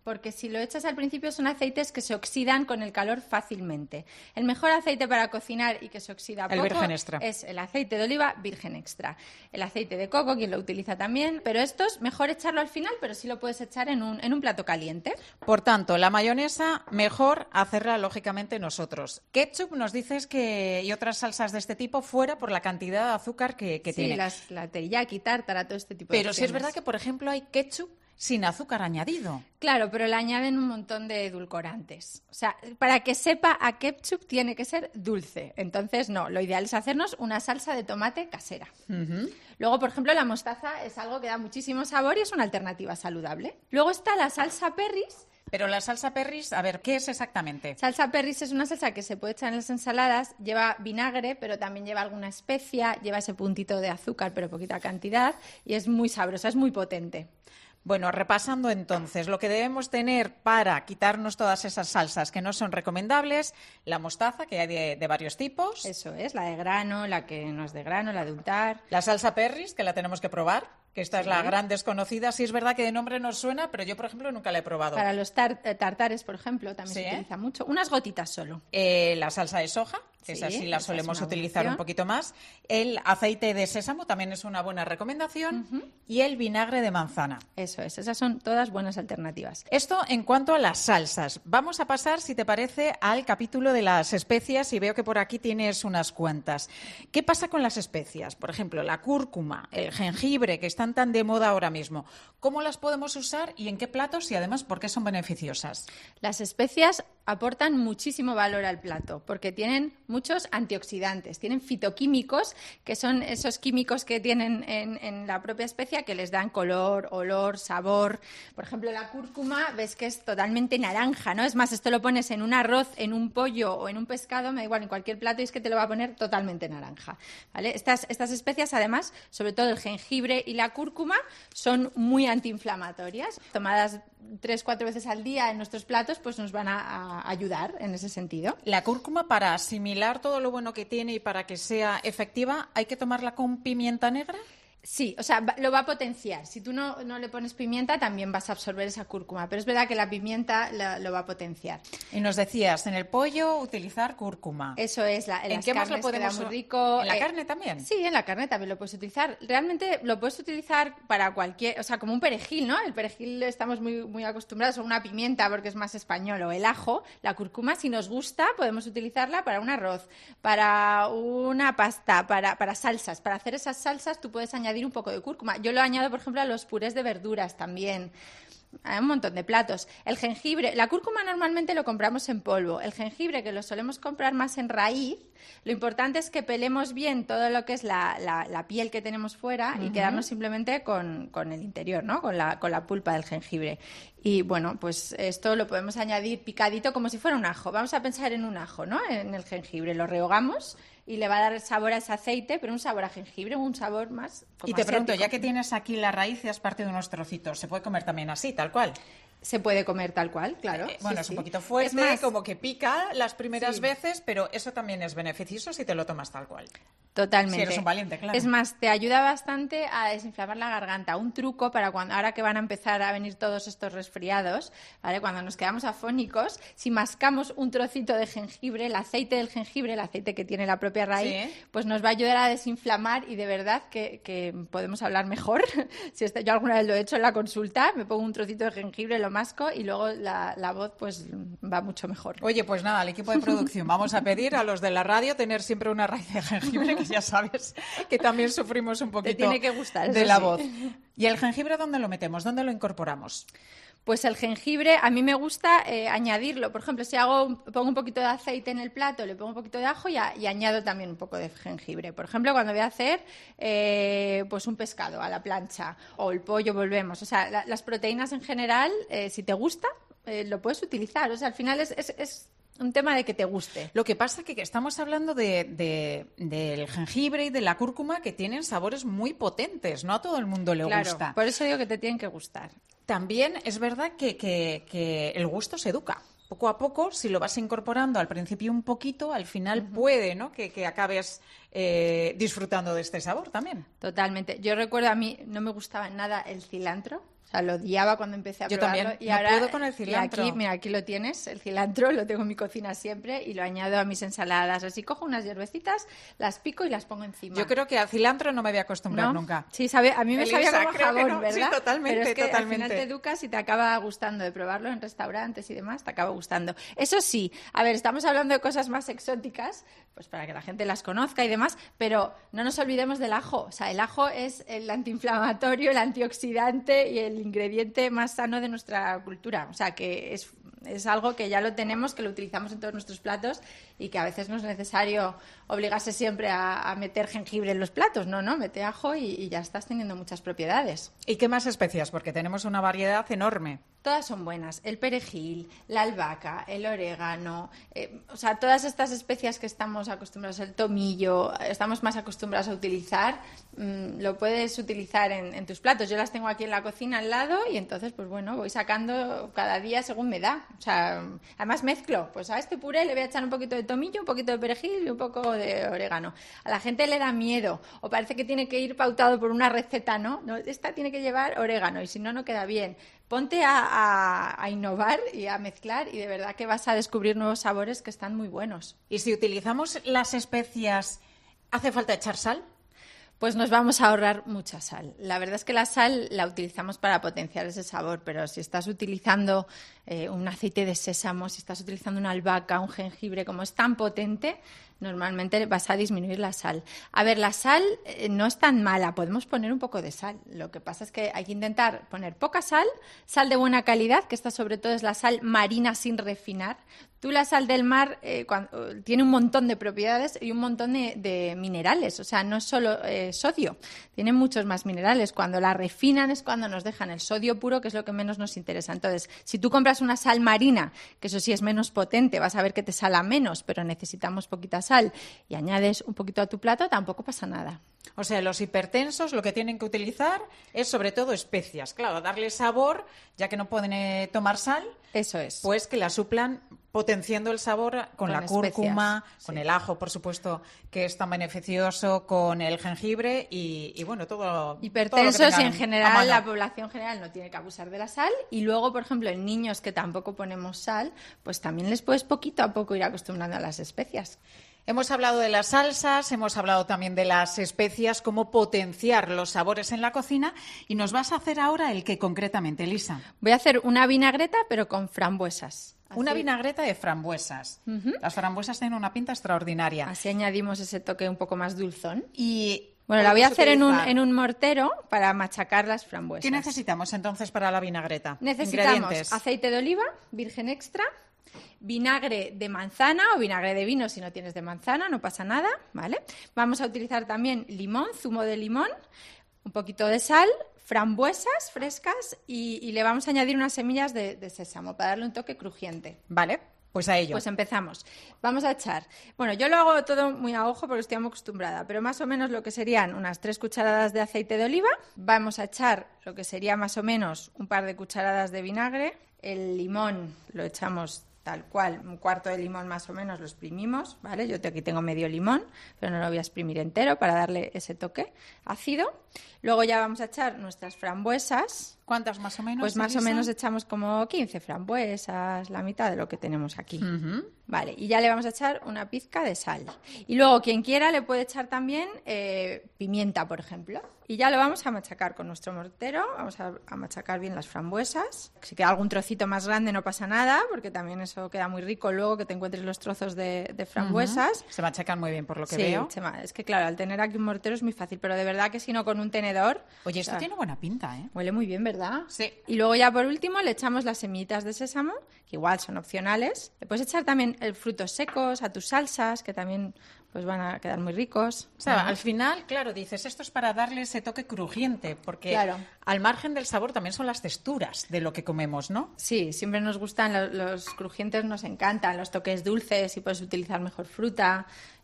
porque si lo echas al principio son aceites que se oxidan con el calor fácilmente. El mejor aceite para cocinar y que se oxida el poco virgen extra. Es el aceite de oliva virgen extra. El aceite de coco, quien lo utiliza también, pero estos mejor echarlo al final, pero sí lo puedes echar en un, en un plato caliente. Por tanto, la mayonesa mejor hacerla lógicamente nosotros. Ketchup nos dices que y otras salsas de este tipo fuera por la cantidad de azúcar que, que sí, tiene. Las, la teriyaki, tártara, todo este tipo pero de sí es verdad que, por ejemplo, hay ketchup sin azúcar añadido. Claro, pero le añaden un montón de edulcorantes. O sea, para que sepa a ketchup tiene que ser dulce. Entonces, no, lo ideal es hacernos una salsa de tomate casera. Uh-huh. Luego, por ejemplo, la mostaza es algo que da muchísimo sabor y es una alternativa saludable. Luego está la salsa Perris. Pero la salsa Perris, a ver, ¿qué es exactamente? Salsa Perris es una salsa que se puede echar en las ensaladas, lleva vinagre, pero también lleva alguna especia, lleva ese puntito de azúcar, pero poquita cantidad, y es muy sabrosa, es muy potente. Bueno, repasando entonces, lo que debemos tener para quitarnos todas esas salsas que no son recomendables, la mostaza, que hay de, de varios tipos. Eso es, la de grano, la que no es de grano, la de untar. La salsa Perris, que la tenemos que probar, que esta sí. es la gran desconocida. Sí es verdad que de nombre nos suena, pero yo, por ejemplo, nunca la he probado. Para los tar tartares, por ejemplo, también sí, se ¿eh? utiliza mucho. Unas gotitas solo. Eh, la salsa de soja, que sí, esa sí la solemos utilizar opción. un poquito más. El aceite de sésamo también es una buena recomendación. Uh-huh. Y el vinagre de manzana. Eso es, esas son todas buenas alternativas. Esto en cuanto a las salsas. Vamos a pasar, si te parece, al capítulo de las especias y veo que por aquí tienes unas cuantas. ¿Qué pasa con las especias? Por ejemplo, la cúrcuma, el jengibre, que están tan de moda ahora mismo. ¿Cómo las podemos usar y en qué platos y además por qué son beneficiosas? Las especias aportan muchísimo valor al plato porque tienen muchos antioxidantes, tienen fitoquímicos, que son esos químicos que tienen en, en la propia especia que les dan color, olor, sabor. Por ejemplo, la cúrcuma, ves que es totalmente naranja, ¿no? Es más, esto lo pones en un arroz, en un pollo o en un pescado, me da igual, en cualquier plato, y es que te lo va a poner totalmente naranja, ¿vale? Estas, estas especias, además, sobre todo el jengibre y la cúrcuma, son muy antiinflamatorias. Tomadas tres, cuatro veces al día en nuestros platos, pues nos van a, a ayudar en ese sentido. La cúrcuma, para asimilar todo lo bueno que tiene y para que sea efectiva, ¿hay que tomarla con pimienta negra? Sí, o sea, lo va a potenciar. Si tú no, no le pones pimienta, también vas a absorber esa cúrcuma. Pero es verdad que la pimienta lo, lo va a potenciar. Y nos decías, en el pollo utilizar cúrcuma. Eso es, la, en, ¿En las qué más carnes lo podemos queda muy rico. ¿En la eh, carne también? Sí, en la carne también lo puedes utilizar. Realmente lo puedes utilizar para cualquier, o sea, como un perejil, ¿no? El perejil estamos muy, muy acostumbrados, o una pimienta porque es más español, o el ajo. La cúrcuma, si nos gusta, podemos utilizarla para un arroz, para una pasta, para, para salsas. Para hacer esas salsas tú puedes añadir un poco de cúrcuma. Yo lo añado, por ejemplo, a los purés de verduras también. Hay un montón de platos. El jengibre, la cúrcuma normalmente lo compramos en polvo. El jengibre, que lo solemos comprar más en raíz, lo importante es que pelemos bien todo lo que es la, la, la piel que tenemos fuera uh-huh. y quedarnos simplemente con, con el interior, ¿no? Con la, con la pulpa del jengibre. Y bueno, pues esto lo podemos añadir picadito como si fuera un ajo. Vamos a pensar en un ajo, ¿no? En el jengibre. Lo rehogamos y le va a dar sabor a ese aceite, pero un sabor a jengibre, un sabor más como Y te pregunto, asiático. ya que tienes aquí la raíz y has partido unos trocitos, ¿se puede comer también así, tal cual? Se puede comer tal cual, claro. Eh, bueno, sí, es sí. un poquito fuerte, Es más, como que pica las primeras sí. veces, pero eso también es beneficioso si te lo tomas tal cual. Totalmente. Si eres un valiente, claro. Es más, te ayuda bastante a desinflamar la garganta. Un truco para cuando ahora que van a empezar a venir todos estos resfriados, ¿vale? Cuando nos quedamos afónicos, si mascamos un trocito de jengibre, el aceite del jengibre, el aceite que tiene la propia raíz, sí. pues nos va a ayudar a desinflamar y de verdad que, que podemos hablar mejor. Si este, yo alguna vez lo he hecho en la consulta, me pongo un trocito de jengibre, lo masco y luego la, la voz pues va mucho mejor. Oye, pues nada, al equipo de producción vamos a pedir a los de la radio tener siempre una raíz de jengibre, que ya sabes que también sufrimos un poquito Te tiene que gustar, de eso la sí. voz. ¿Y el jengibre dónde lo metemos? ¿Dónde lo incorporamos? Pues el jengibre, a mí me gusta eh, añadirlo. Por ejemplo, si hago pongo un poquito de aceite en el plato, le pongo un poquito de ajo y, a, y añado también un poco de jengibre. Por ejemplo, cuando voy a hacer eh, pues un pescado a la plancha o el pollo, volvemos. O sea, la, las proteínas en general, eh, si te gusta, eh, lo puedes utilizar. O sea, al final es... es, es un tema de que te guste. Lo que pasa es que estamos hablando de, de, del jengibre y de la cúrcuma, que tienen sabores muy potentes. No a todo el mundo le claro, gusta. Por eso digo que te tienen que gustar. También es verdad que, que, que el gusto se educa. Poco a poco, si lo vas incorporando al principio un poquito, al final uh-huh. puede, ¿no? que, que acabes eh, disfrutando de este sabor también. Totalmente. Yo recuerdo, a mí no me gustaba nada el cilantro. O sea, lo odiaba cuando empecé a Yo probarlo. también, y no ahora, puedo con el cilantro. Y aquí, mira, aquí lo tienes, el cilantro, lo tengo en mi cocina siempre y lo añado a mis ensaladas. Así cojo unas hierbecitas, las pico y las pongo encima. Yo creo que al cilantro no me voy a acostumbrar ¿No? nunca. Sí, sabe, a mí me Elisa, sabía como creo que jabón, no. ¿verdad? Sí, totalmente, Pero es que totalmente. al final te educas y te acaba gustando de probarlo en restaurantes y demás, te acaba gustando. Eso sí, a ver, estamos hablando de cosas más exóticas, pues para que la gente las conozca y demás, pero no nos olvidemos del ajo. O sea, el ajo es el antiinflamatorio, el antioxidante y el ingrediente más sano de nuestra cultura. O sea, que es, es algo que ya lo tenemos, que lo utilizamos en todos nuestros platos y que a veces no es necesario obligarse siempre a, a meter jengibre en los platos. No, no, mete ajo y, y ya estás teniendo muchas propiedades. ¿Y qué más especias? Porque tenemos una variedad enorme. Todas son buenas. El perejil, la albahaca, el orégano, eh, o sea, todas estas especias que estamos acostumbrados, el tomillo, estamos más acostumbrados a utilizar, mmm, lo puedes utilizar en, en tus platos. Yo las tengo aquí en la cocina al lado y entonces, pues bueno, voy sacando cada día según me da. O sea, además mezclo. Pues a este puré le voy a echar un poquito de tomillo, un poquito de perejil y un poco de orégano. A la gente le da miedo o parece que tiene que ir pautado por una receta, ¿no? No, esta tiene que llevar orégano y si no, no queda bien. Ponte a, a, a innovar y a mezclar y de verdad que vas a descubrir nuevos sabores que están muy buenos. ¿Y si utilizamos las especias, hace falta echar sal? Pues nos vamos a ahorrar mucha sal. La verdad es que la sal la utilizamos para potenciar ese sabor, pero si estás utilizando eh, un aceite de sésamo, si estás utilizando una albahaca, un jengibre, como es tan potente, normalmente vas a disminuir la sal. A ver, la sal eh, no es tan mala, podemos poner un poco de sal. Lo que pasa es que hay que intentar poner poca sal, sal de buena calidad, que esta sobre todo es la sal marina sin refinar. Tú la sal del mar eh, cuando, tiene un montón de propiedades y un montón de, de minerales, o sea, no es solo eh, sodio, tiene muchos más minerales. Cuando la refinan es cuando nos dejan el sodio puro, que es lo que menos nos interesa. Entonces, si tú compras una sal marina, que eso sí es menos potente, vas a ver que te sala menos, pero necesitamos poquita sal y añades un poquito a tu plato, tampoco pasa nada. O sea, los hipertensos lo que tienen que utilizar es sobre todo especias. Claro, darle sabor, ya que no pueden eh, tomar sal. Eso es. Pues que la suplan potenciando el sabor con, Con la cúrcuma, especias, con sí. el ajo, por supuesto, que es tan beneficioso, con el jengibre y, y bueno, todo. Hipertensos todo lo que y en tengan a general mano. la población general no tiene que abusar de la sal y luego, por ejemplo, en niños que tampoco ponemos sal, pues también les puedes poquito a poco ir acostumbrando a las especias. Hemos hablado de las salsas, hemos hablado también de las especias, cómo potenciar los sabores en la cocina y nos vas a hacer ahora el que concretamente, Elisa. Voy a hacer una vinagreta pero con frambuesas. Así. Una vinagreta de frambuesas. Uh-huh. Las frambuesas tienen una pinta extraordinaria. Así añadimos ese toque un poco más dulzón. Y bueno, la voy a hacer en un, en un mortero para machacar las frambuesas. ¿Qué necesitamos entonces para la vinagreta? Necesitamos aceite de oliva virgen extra, vinagre de manzana o vinagre de vino si no tienes de manzana, no pasa nada, ¿vale? Vamos a utilizar también limón, zumo de limón, un poquito de sal, frambuesas frescas y, y le vamos a añadir unas semillas de, de sésamo para darle un toque crujiente. Vale, pues a ello. Pues empezamos. Vamos a echar, bueno, yo lo hago todo muy a ojo porque estoy muy acostumbrada, pero más o menos lo que serían unas tres cucharadas de aceite de oliva. Vamos a echar lo que sería más o menos un par de cucharadas de vinagre. El limón lo echamos tal cual, un cuarto de limón más o menos lo exprimimos, ¿vale? Yo aquí tengo medio limón, pero no lo voy a exprimir entero para darle ese toque ácido. Luego ya vamos a echar nuestras frambuesas. ¿Cuántas más o menos? Pues más Elisa? o menos echamos como quince frambuesas, la mitad de lo que tenemos aquí. Uh-huh. Vale, y ya le vamos a echar una pizca de sal. Y luego quien quiera le puede echar también eh, pimienta, por ejemplo. Y ya lo vamos a machacar con nuestro mortero, vamos a, a machacar bien las frambuesas. Si queda algún trocito más grande no pasa nada, porque también eso queda muy rico luego que te encuentres los trozos de, de frambuesas. Uh-huh. Se machacan muy bien por lo que sí, veo. Chema, es que claro, al tener aquí un mortero es muy fácil, pero de verdad que si no con un tenedor... Oye, esto o sea, tiene buena pinta, ¿eh? Huele muy bien, ¿verdad? Sí. Y luego ya por último le echamos las semillitas de sésamo, que igual son opcionales. Le puedes echar también el frutos secos a tus salsas, que también pues van a quedar muy ricos. O sea, uh-huh. al final, claro, dices, esto es para darle ese toque crujiente, porque claro. al margen del sabor también son las texturas de lo que comemos, ¿no? Sí, siempre nos gustan, los, los crujientes nos encantan, los toques dulces y puedes utilizar mejor fruta.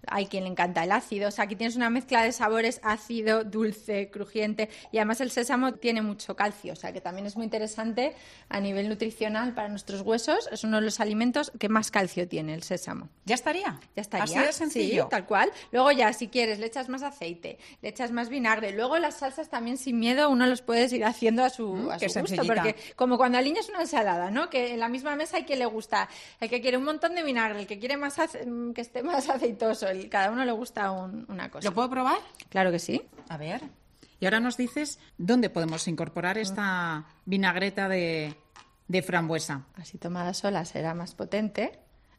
hay quien le encanta el ácido. O sea, aquí tienes una mezcla de sabores ácido, dulce, crujiente, y además el sésamo tiene mucho calcio, o sea, que también es muy interesante a nivel nutricional para nuestros huesos. Es uno de los alimentos que más calcio tiene, el sésamo. ¿Ya estaría? Ya estaría. Así de sencillo. Sí, tal cual. Luego ya, si quieres, le echas más aceite, le echas más vinagre. Luego las salsas también sin miedo uno los puedes ir haciendo a su, Mm, a qué su gusto, sencillita. porque como cuando alineas una ensalada, ¿no? Que en la misma mesa hay quien le gusta, el que quiere un montón de vinagre, el que quiere más ace- que esté más aceitoso, el, cada uno le gusta un- una cosa. ¿Lo puedo probar? Claro que sí. A ver. Y ahora nos dices dónde podemos incorporar esta vinagreta de, de frambuesa. Así tomada sola será más potente.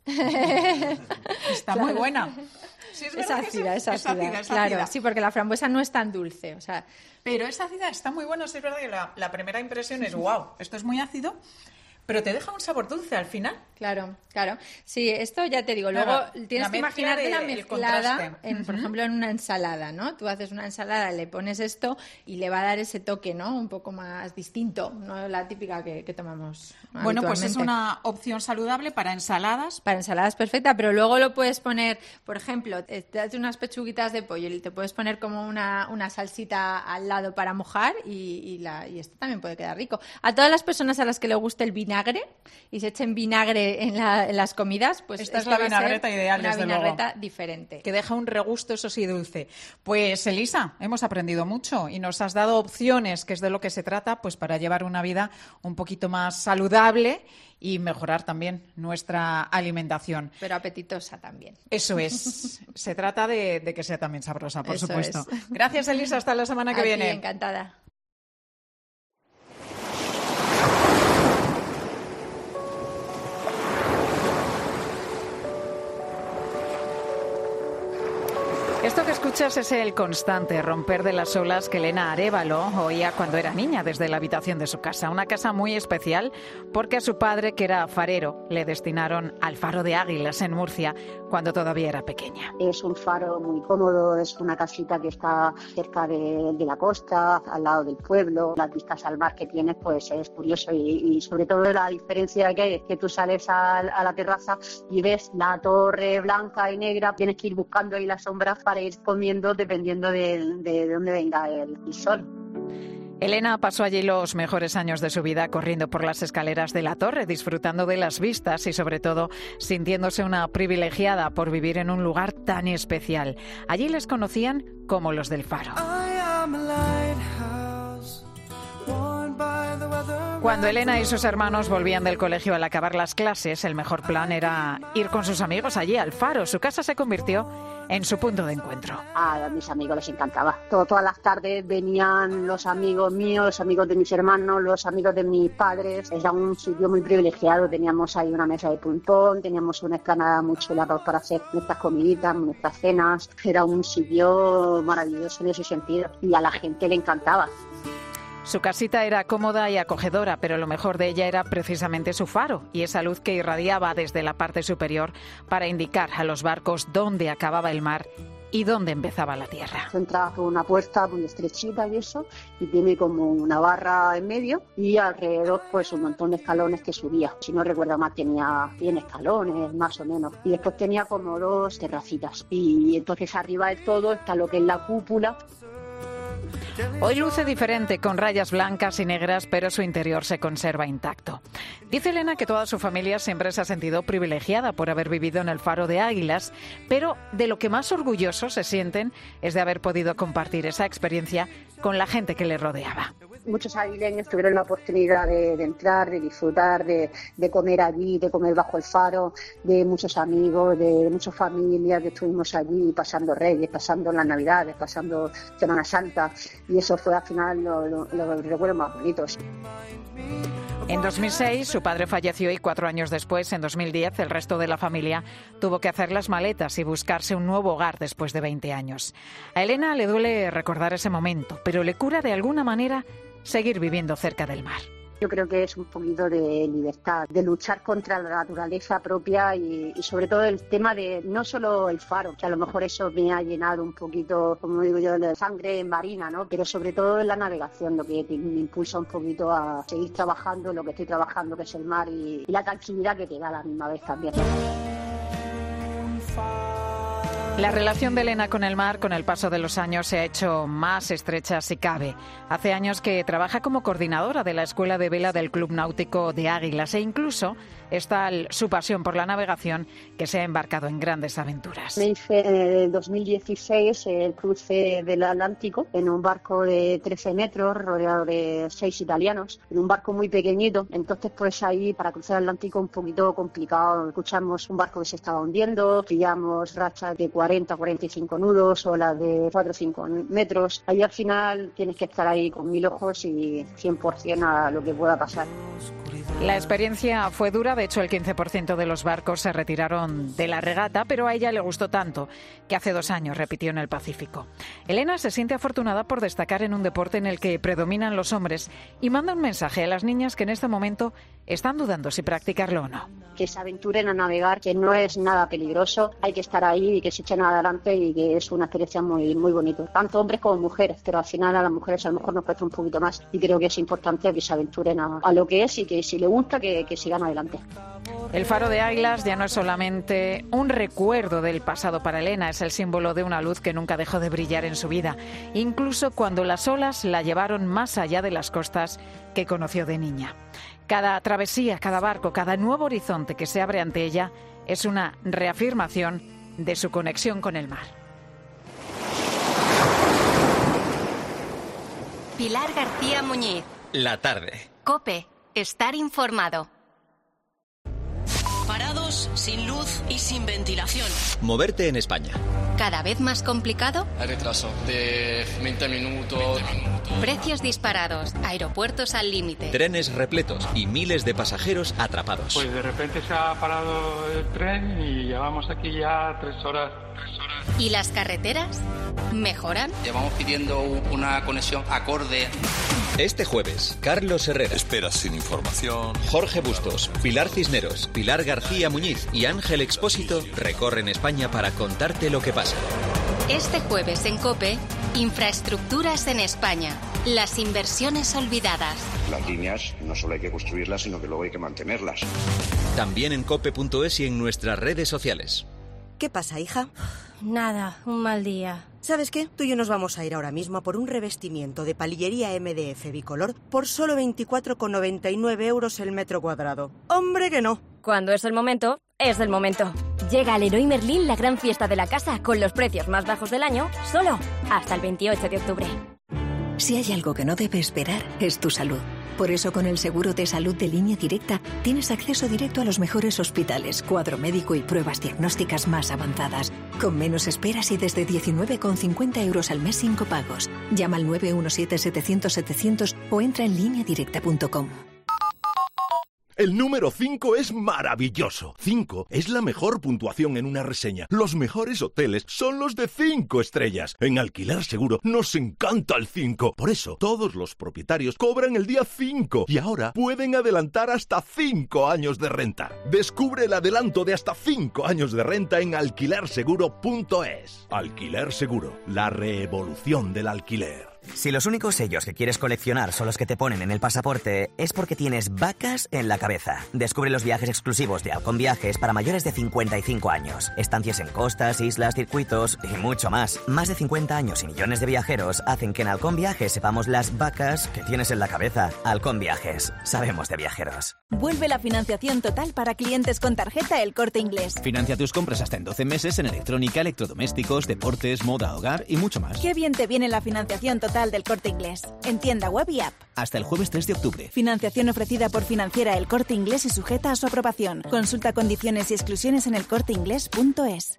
Está muy buena. Sí, es, verdad que ácida, es- es es ácida, ácida, es claro, ácida. sí, porque la frambuesa no es tan dulce, o sea, Pero esta ácida está muy buena. Sí, es verdad que la, la primera impresión es wow, esto es muy ácido, pero te deja un sabor dulce al final. Claro, claro. Sí, esto ya te digo. Claro, Luego tienes la que mezcla imaginarte de- la el mezclada, contraste. en, por Ujú. ejemplo, en una ensalada, ¿no? Tú haces una ensalada, le pones esto y le va a dar ese toque, ¿no? Un poco más distinto, no la típica que, que tomamos Bueno, pues es habitualmente. una opción saludable para ensaladas. Para ensaladas perfecta, pero luego lo puedes poner, por ejemplo, te te haces unas pechuguitas de pollo y te puedes poner como una, una salsita al lado para mojar y, y, la, y esto también puede quedar rico. A todas las personas a las que le guste el vinagre y se echen vinagre en, la- en las comidas, pues Esta es esto la va a ser vinagreta ideal, una desde luego. vinagreta diferente. Que deja un regusto, eso sí, dulce. Pues, Elisa, hemos aprendido mucho y nos has dado opciones, que es de lo que se trata, pues para llevar una vida un poquito más saludable y mejorar también nuestra alimentación. Pero apetitosa también. Eso es. Se trata de, de que sea también sabrosa, por Eso supuesto. es. Gracias, Elisa. Hasta la semana que A ti, viene. encantada. Esto que escuchas es el constante romper de las olas que Elena Arévalo oía cuando era niña desde la habitación de su casa. Una casa muy especial porque a su padre, que era farero, le destinaron al Faro de Águilas en Murcia cuando todavía era pequeña. Es un faro muy cómodo, es una casita que está cerca de, de la costa, al lado del pueblo. Las vistas al mar que tienes pues es curioso y, y sobre todo la diferencia que hay es que tú sales a, a la terraza y ves la torre blanca y negra, tienes que ir buscando ahí las sombras para ir comiendo dependiendo de, de, de dónde venga el, el sol. Elena pasó allí los mejores años de su vida corriendo por las escaleras de la torre, disfrutando de las vistas y sobre todo sintiéndose una privilegiada por vivir en un lugar tan especial. Allí les conocían como los del Faro. Cuando Elena y sus hermanos volvían del colegio al acabar las clases, el mejor plan era ir con sus amigos allí al Faro. Su casa se convirtió en su punto de encuentro. A mis amigos les encantaba. Todo, todas las tardes venían los amigos míos, los amigos de mis hermanos, los amigos de mis padres. Era un sitio muy privilegiado. Teníamos ahí una mesa de ping-pong, teníamos una explanada muy chula para hacer nuestras comiditas, nuestras cenas. Era un sitio maravilloso en ese sentido y a la gente le encantaba. Su casita era cómoda y acogedora, pero lo mejor de ella era precisamente su faro y esa luz que irradiaba desde la parte superior para indicar a los barcos dónde acababa el mar y dónde empezaba la tierra. Entraba por una puerta muy estrechita y eso, y tiene como una barra en medio y alrededor pues un montón de escalones que subía. Si no recuerdo mal tenía cien escalones más o menos y después tenía como dos terracitas y entonces arriba de todo está lo que es la cúpula. Hoy luce diferente, con rayas blancas y negras, pero su interior se conserva intacto. Dice Elena que toda su familia siempre se ha sentido privilegiada por haber vivido en el Faro de Águilas, pero de lo que más orgullosos se sienten es de haber podido compartir esa experiencia con la gente que le rodeaba. Muchos aguileños tuvieron la oportunidad de, de entrar, de disfrutar, de, de comer allí, de comer bajo el faro, de muchos amigos, de muchas familias que estuvimos allí pasando Reyes, pasando las Navidades, pasando Semana Santa, y eso fue al final los lo, lo, los recuerdos más bonitos. En dos mil seis su padre falleció y cuatro años después, en dos mil diez, el resto de la familia tuvo que hacer las maletas y buscarse un nuevo hogar después de veinte años. A Elena le duele recordar ese momento, pero le cura de alguna manera seguir viviendo cerca del mar. Yo creo que es un poquito de libertad, de luchar contra la naturaleza propia y, y sobre todo el tema de no solo el faro, que a lo mejor eso me ha llenado un poquito, como digo yo, de sangre marina, ¿no? Pero sobre todo en la navegación, lo que te, me impulsa un poquito a seguir trabajando lo que estoy trabajando, que es el mar, y, y la tranquilidad que te da a la misma vez también. La relación de Elena con el mar, con el paso de los años, se ha hecho más estrecha si cabe. Hace años que trabaja como coordinadora de la Escuela de Vela del Club Náutico de Águilas e incluso es tal su pasión por la navegación que se ha embarcado en grandes aventuras. Me hice en el dos mil dieciséis el cruce del Atlántico en un barco de trece metros rodeado de seis italianos, en un barco muy pequeñito. Entonces pues ahí para cruzar el Atlántico un poquito complicado. Escuchamos un barco que se estaba hundiendo, pillamos rachas de cuarenta a cuarenta y cinco nudos, olas de cuatro o cinco metros. Ahí al final tienes que estar ahí con mil ojos y cien por ciento a lo que pueda pasar. La experiencia fue dura, de hecho el quince por ciento de los barcos se retiraron de la regata, pero a ella le gustó tanto que hace dos años repitió en el Pacífico. Elena se siente afortunada por destacar en un deporte en el que predominan los hombres y manda un mensaje a las niñas que en este momento están dudando si practicarlo o no. Que se aventuren a navegar, que no es nada peligroso, hay que estar ahí y que se echen adelante y que es una experiencia muy, muy bonita, tanto hombres como mujeres, pero al final a las mujeres a lo mejor nos cuesta un poquito más y creo que es importante que se aventuren a, a lo que es y que si les gusta que, que sigan adelante. El faro de Águilas ya no es solamente un recuerdo del pasado para Elena, es el símbolo de una luz que nunca dejó de brillar en su vida, incluso cuando las olas la llevaron más allá de las costas que conoció de niña. Cada travesía, cada barco, cada nuevo horizonte que se abre ante ella es una reafirmación de su conexión con el mar. Pilar García Muñiz. La tarde. COPE. Estar informado. Parados, sin luz y sin ventilación. Moverte en España. ¿Cada vez más complicado? Hay retraso de veinte minutos. Precios disparados, aeropuertos al límite. Trenes repletos y miles de pasajeros atrapados. Pues de repente se ha parado el tren y llevamos aquí ya tres horas. Tres horas. ¿Y las carreteras? ¿Mejoran? Llevamos pidiendo una conexión acorde. Este jueves, Carlos Herrera. Esperas sin información. Jorge Bustos, Pilar Cisneros, Pilar García Muñiz y Ángel Expósito recorren España para contarte lo que pasa. Este jueves en COPE, infraestructuras en España. Las inversiones olvidadas. Las líneas no solo hay que construirlas, sino que luego hay que mantenerlas. También en cope punto es y en nuestras redes sociales. ¿Qué pasa, hija? Nada, un mal día. ¿Sabes qué? Tú y yo nos vamos a ir ahora mismo a por un revestimiento de palillería M D F bicolor por solo veinticuatro con noventa y nueve euros el metro cuadrado. ¡Hombre que no! Cuando es el momento, es el momento. Llega al Leroy Merlin la gran fiesta de la casa con los precios más bajos del año, solo hasta el veintiocho de octubre. Si hay algo que no debe esperar, es tu salud. Por eso con el seguro de salud de Línea Directa tienes acceso directo a los mejores hospitales, cuadro médico y pruebas diagnósticas más avanzadas. Con menos esperas y desde diecinueve con cincuenta euros al mes sin copagos. Llama al nueve uno siete setecientos setecientos o entra en línea directa punto com. El número cinco es maravilloso. cinco es la mejor puntuación en una reseña. Los mejores hoteles son los de cinco estrellas. En Alquiler Seguro nos encanta el cinco. Por eso, todos los propietarios cobran el día cinco y ahora pueden adelantar hasta cinco años de renta. Descubre el adelanto de hasta cinco años de renta en alquiler seguro punto es. Alquiler Seguro, la revolución del alquiler. Si los únicos sellos que quieres coleccionar son los que te ponen en el pasaporte, es porque tienes vacas en la cabeza. Descubre los viajes exclusivos de Halcón Viajes para mayores de cincuenta y cinco años. Estancias en costas, islas, circuitos y mucho más. Más de cincuenta años y millones de viajeros hacen que en Halcón Viajes sepamos las vacas que tienes en la cabeza. Halcón Viajes. Sabemos de viajeros. Vuelve la financiación total para clientes con tarjeta El Corte Inglés. Financia tus compras hasta en doce meses en electrónica, electrodomésticos, deportes, moda, hogar y mucho más. Qué bien te viene la financiación total del Corte Inglés. En tienda web y app. Hasta el jueves tres de octubre. Financiación ofrecida por Financiera El Corte Inglés y sujeta a su aprobación. Consulta condiciones y exclusiones en el corte inglés punto es.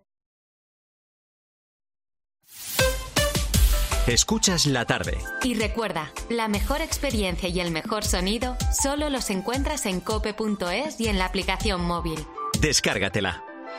Escuchas La Tarde. Y recuerda, la mejor experiencia y el mejor sonido solo los encuentras en cope punto es y en la aplicación móvil. Descárgatela.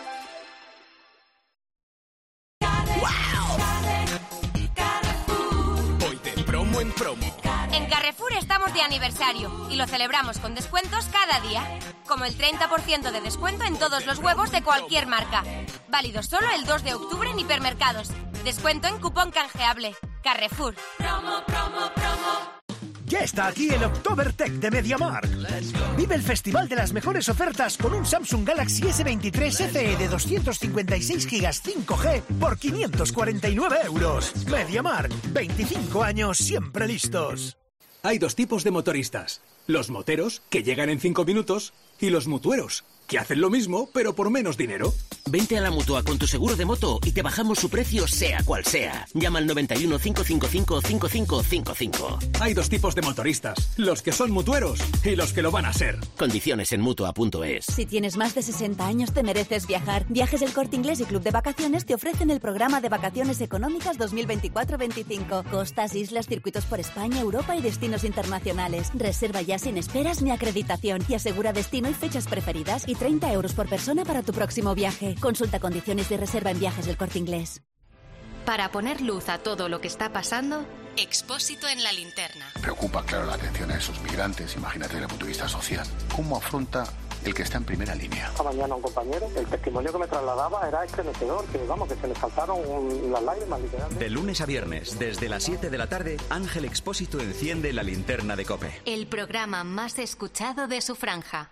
Promo en promo. En Carrefour estamos de aniversario y lo celebramos con descuentos cada día, como el treinta por ciento de descuento en todos los huevos de cualquier marca. Válido solo el dos de octubre en hipermercados. Descuento en cupón canjeable. Carrefour. Promo, promo, promo. Ya está aquí el Oktobertech de MediaMarkt. Vive el festival de las mejores ofertas con un Samsung Galaxy ese veintitrés F E de doscientos cincuenta y seis gigas cinco G por quinientos cuarenta y nueve euros. MediaMarkt, veinticinco años siempre listos. Hay dos tipos de motoristas. Los moteros, que llegan en cinco minutos, y los mutueros, que hacen lo mismo, pero por menos dinero. Vente a la Mutua con tu seguro de moto y te bajamos su precio sea cual sea. Llama al noventa y uno, cinco cinco cinco, cinco cinco cinco cinco. Hay dos tipos de motoristas, los que son mutueros y los que lo van a ser. Condiciones en Mutua punto es. Si tienes más de sesenta años te mereces viajar. Viajes del Corte Inglés y Club de Vacaciones te ofrecen el programa de vacaciones económicas dos mil veinticuatro veinticinco. Costas, islas, circuitos por España, Europa y destinos internacionales. Reserva ya sin esperas ni acreditación y asegura destino y fechas preferidas y treinta euros por persona para tu próximo viaje. Consulta condiciones de reserva en Viajes del Corte Inglés. Para poner luz a todo lo que está pasando, Expósito en la linterna. Preocupa, claro, la atención a esos migrantes. Imagínate desde el punto de vista social. ¿Cómo afronta el que está en primera línea? Esta mañana un compañero, el testimonio que me trasladaba era estremecedor, que vamos, que se le saltaron un, las lágrimas literalmente. De lunes a viernes, desde las siete de la tarde, Ángel Expósito enciende la linterna de COPE. El programa más escuchado de su franja.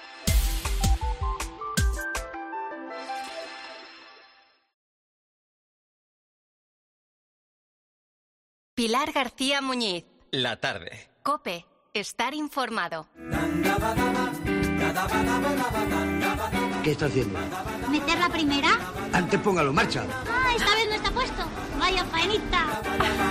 Pilar García Muñiz. La tarde. COPE. Estar informado. ¿Qué está haciendo? ¿Meter la primera? Antes póngalo en marcha. Ah, esta vez no está puesto. Vaya faenita.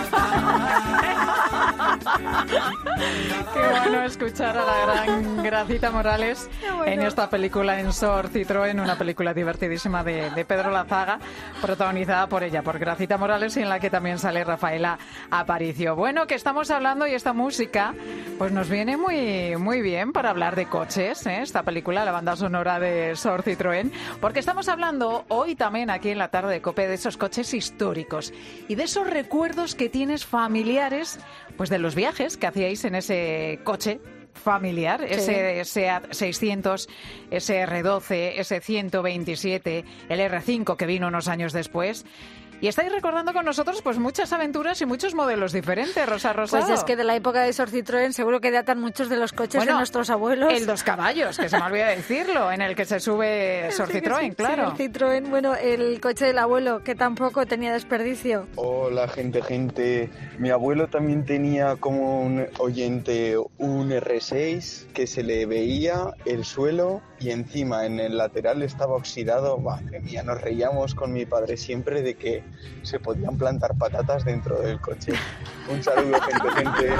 Qué bueno escuchar a la gran Gracita Morales bueno. en esta película En Sor Citroën, una película divertidísima de, de Pedro Lazaga, protagonizada por ella, por Gracita Morales, y en la que también sale Rafaela Aparicio. Bueno, que estamos hablando y esta música pues nos viene muy, muy bien para hablar de coches, ¿eh? Esta película, la banda sonora de Sor Citroën, porque estamos hablando hoy también aquí en la tarde de COPE de esos coches históricos y de esos recuerdos que tienes familiares, pues de los viajes que hacíais en ese coche familiar, sí. ese SEAT seiscientos, ese erre doce, ese ciento veintisiete, el erre cinco que vino unos años después. Y estáis recordando con nosotros pues muchas aventuras y muchos modelos diferentes, Rosa Rosado. Pues es que de la época de Sor Citroën seguro que datan muchos de los coches bueno, de nuestros abuelos. El dos caballos, que se me olvida decirlo, en el que se sube Sor sí, Citroën, sí, claro. Sí, el Citroën, bueno, el coche del abuelo, que tampoco tenía desperdicio. Hola, gente, gente. Mi abuelo también tenía como un oyente un erre seis que se le veía el suelo y encima en el lateral estaba oxidado. Madre mía, nos reíamos con mi padre siempre de que se podían plantar patatas dentro del coche. Un saludo, gente, gente.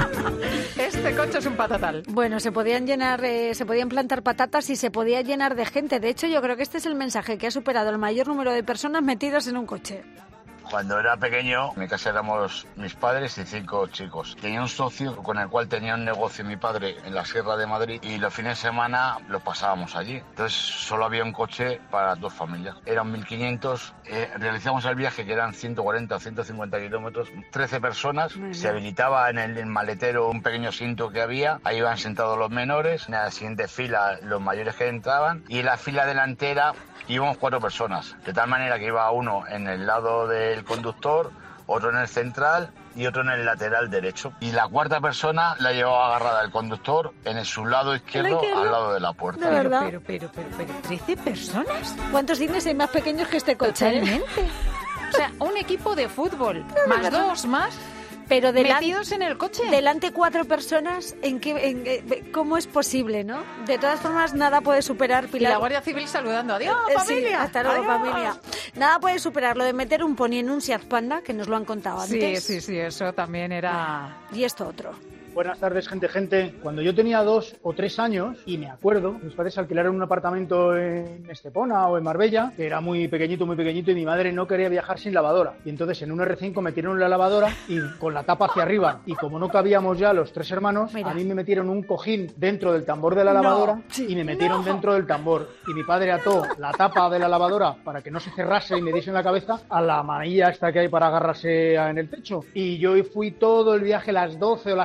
Este coche es un patatal. Bueno, se podían llenar, eh, se podían plantar patatas y se podía llenar de gente. De hecho, yo creo que este es el mensaje que ha superado el mayor número de personas metidas en un coche. Cuando era pequeño, en mi casa éramos mis padres y cinco chicos. Tenía un socio con el cual tenía un negocio mi padre en la Sierra de Madrid y los fines de semana los pasábamos allí. Entonces solo había un coche para dos familias. Eran mil quinientos, eh, realizamos el viaje que eran ciento cuarenta o ciento cincuenta kilómetros, trece personas. Uh-huh. Se habilitaba en el, el maletero un pequeño asiento que había, ahí iban sentados los menores, en la siguiente fila los mayores que entraban y en la fila delantera íbamos cuatro personas, de tal manera que iba uno en el lado del conductor, otro en el central y otro en el lateral derecho. Y la cuarta persona la llevaba agarrada el conductor en el su lado izquierdo al lado de la puerta. ¿De verdad? Pero, pero, pero, pero, pero, ¿trece personas? ¿Cuántos cines hay más pequeños que este coche? Totalmente. O sea, un equipo de fútbol, no, más verdad. dos más... Pero delante, metidos en el coche. Delante cuatro personas, ¿en qué, en, en, ¿cómo es posible, no? De todas formas, nada puede superar, Pilar. Y la Guardia Civil saludando. ¡Adiós, familia! Sí, hasta luego, familia. Nada puede superar lo de meter un pony en un Seat Panda, que nos lo han contado antes. Sí, sí, sí, eso también era... Y esto otro. Buenas tardes, gente, gente. Cuando yo tenía dos o tres años, y me acuerdo, mis padres alquilaron un apartamento en Estepona o en Marbella, que era muy pequeñito, muy pequeñito, y mi madre no quería viajar sin lavadora. Y entonces en un erre cinco metieron la lavadora y con la tapa hacia arriba. Y como no cabíamos ya los tres hermanos, Mira. a mí me metieron un cojín dentro del tambor de la lavadora no, sí, y me metieron no. dentro del tambor. Y mi padre ató la tapa de la lavadora para que no se cerrase y me diese en la cabeza a la manilla esta que hay para agarrarse en el techo. Y yo fui todo el viaje, las doce o las catorce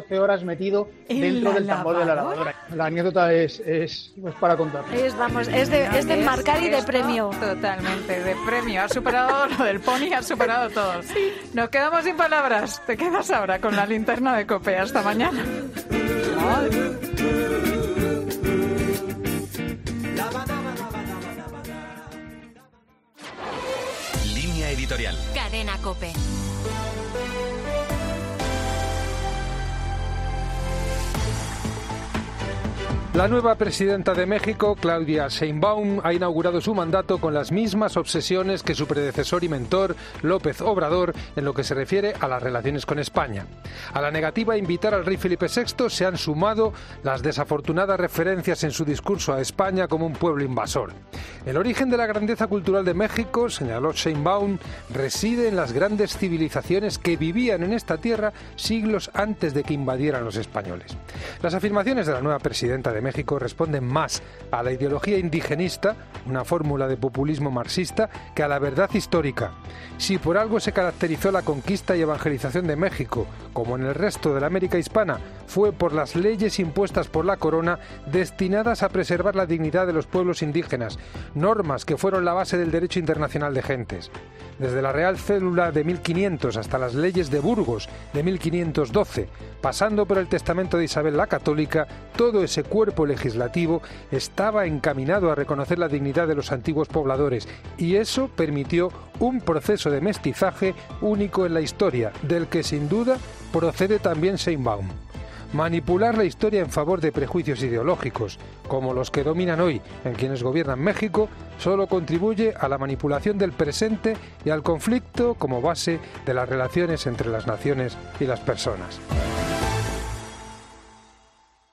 catorce horas metido dentro del tambor de la lavadora. La anécdota es, es, es para contar. Es, vamos, es de, es de enmarcar y de premio. Totalmente, de premio. Has superado lo del pony, has superado todo. Sí. Nos quedamos sin palabras. Te quedas ahora con la linterna de COPE. Hasta mañana. Línea editorial. Cadena COPE. La nueva presidenta de México, Claudia Sheinbaum, ha inaugurado su mandato con las mismas obsesiones que su predecesor y mentor, López Obrador, en lo que se refiere a las relaciones con España. A la negativa a invitar al rey Felipe sexto se han sumado las desafortunadas referencias en su discurso a España como un pueblo invasor. El origen de la grandeza cultural de México, señaló Sheinbaum, reside en las grandes civilizaciones que vivían en esta tierra siglos antes de que invadieran los españoles. Las afirmaciones de la nueva presidenta de México responden más a la ideología indigenista, una fórmula de populismo marxista, que a la verdad histórica. Si por algo se caracterizó la conquista y evangelización de México, como en el resto de la América hispana, fue por las leyes impuestas por la corona destinadas a preservar la dignidad de los pueblos indígenas, normas que fueron la base del derecho internacional de gentes. Desde la Real Cédula de mil quinientos hasta las leyes de Burgos de mil quinientos doce, pasando por el testamento de Isabel la Católica, todo ese cuerpo legislativo estaba encaminado a reconocer la dignidad de los antiguos pobladores, y eso permitió un proceso de mestizaje único en la historia, del que sin duda procede también Sheinbaum. Manipular la historia en favor de prejuicios ideológicos, como los que dominan hoy en quienes gobiernan México, solo contribuye a la manipulación del presente y al conflicto como base de las relaciones entre las naciones y las personas.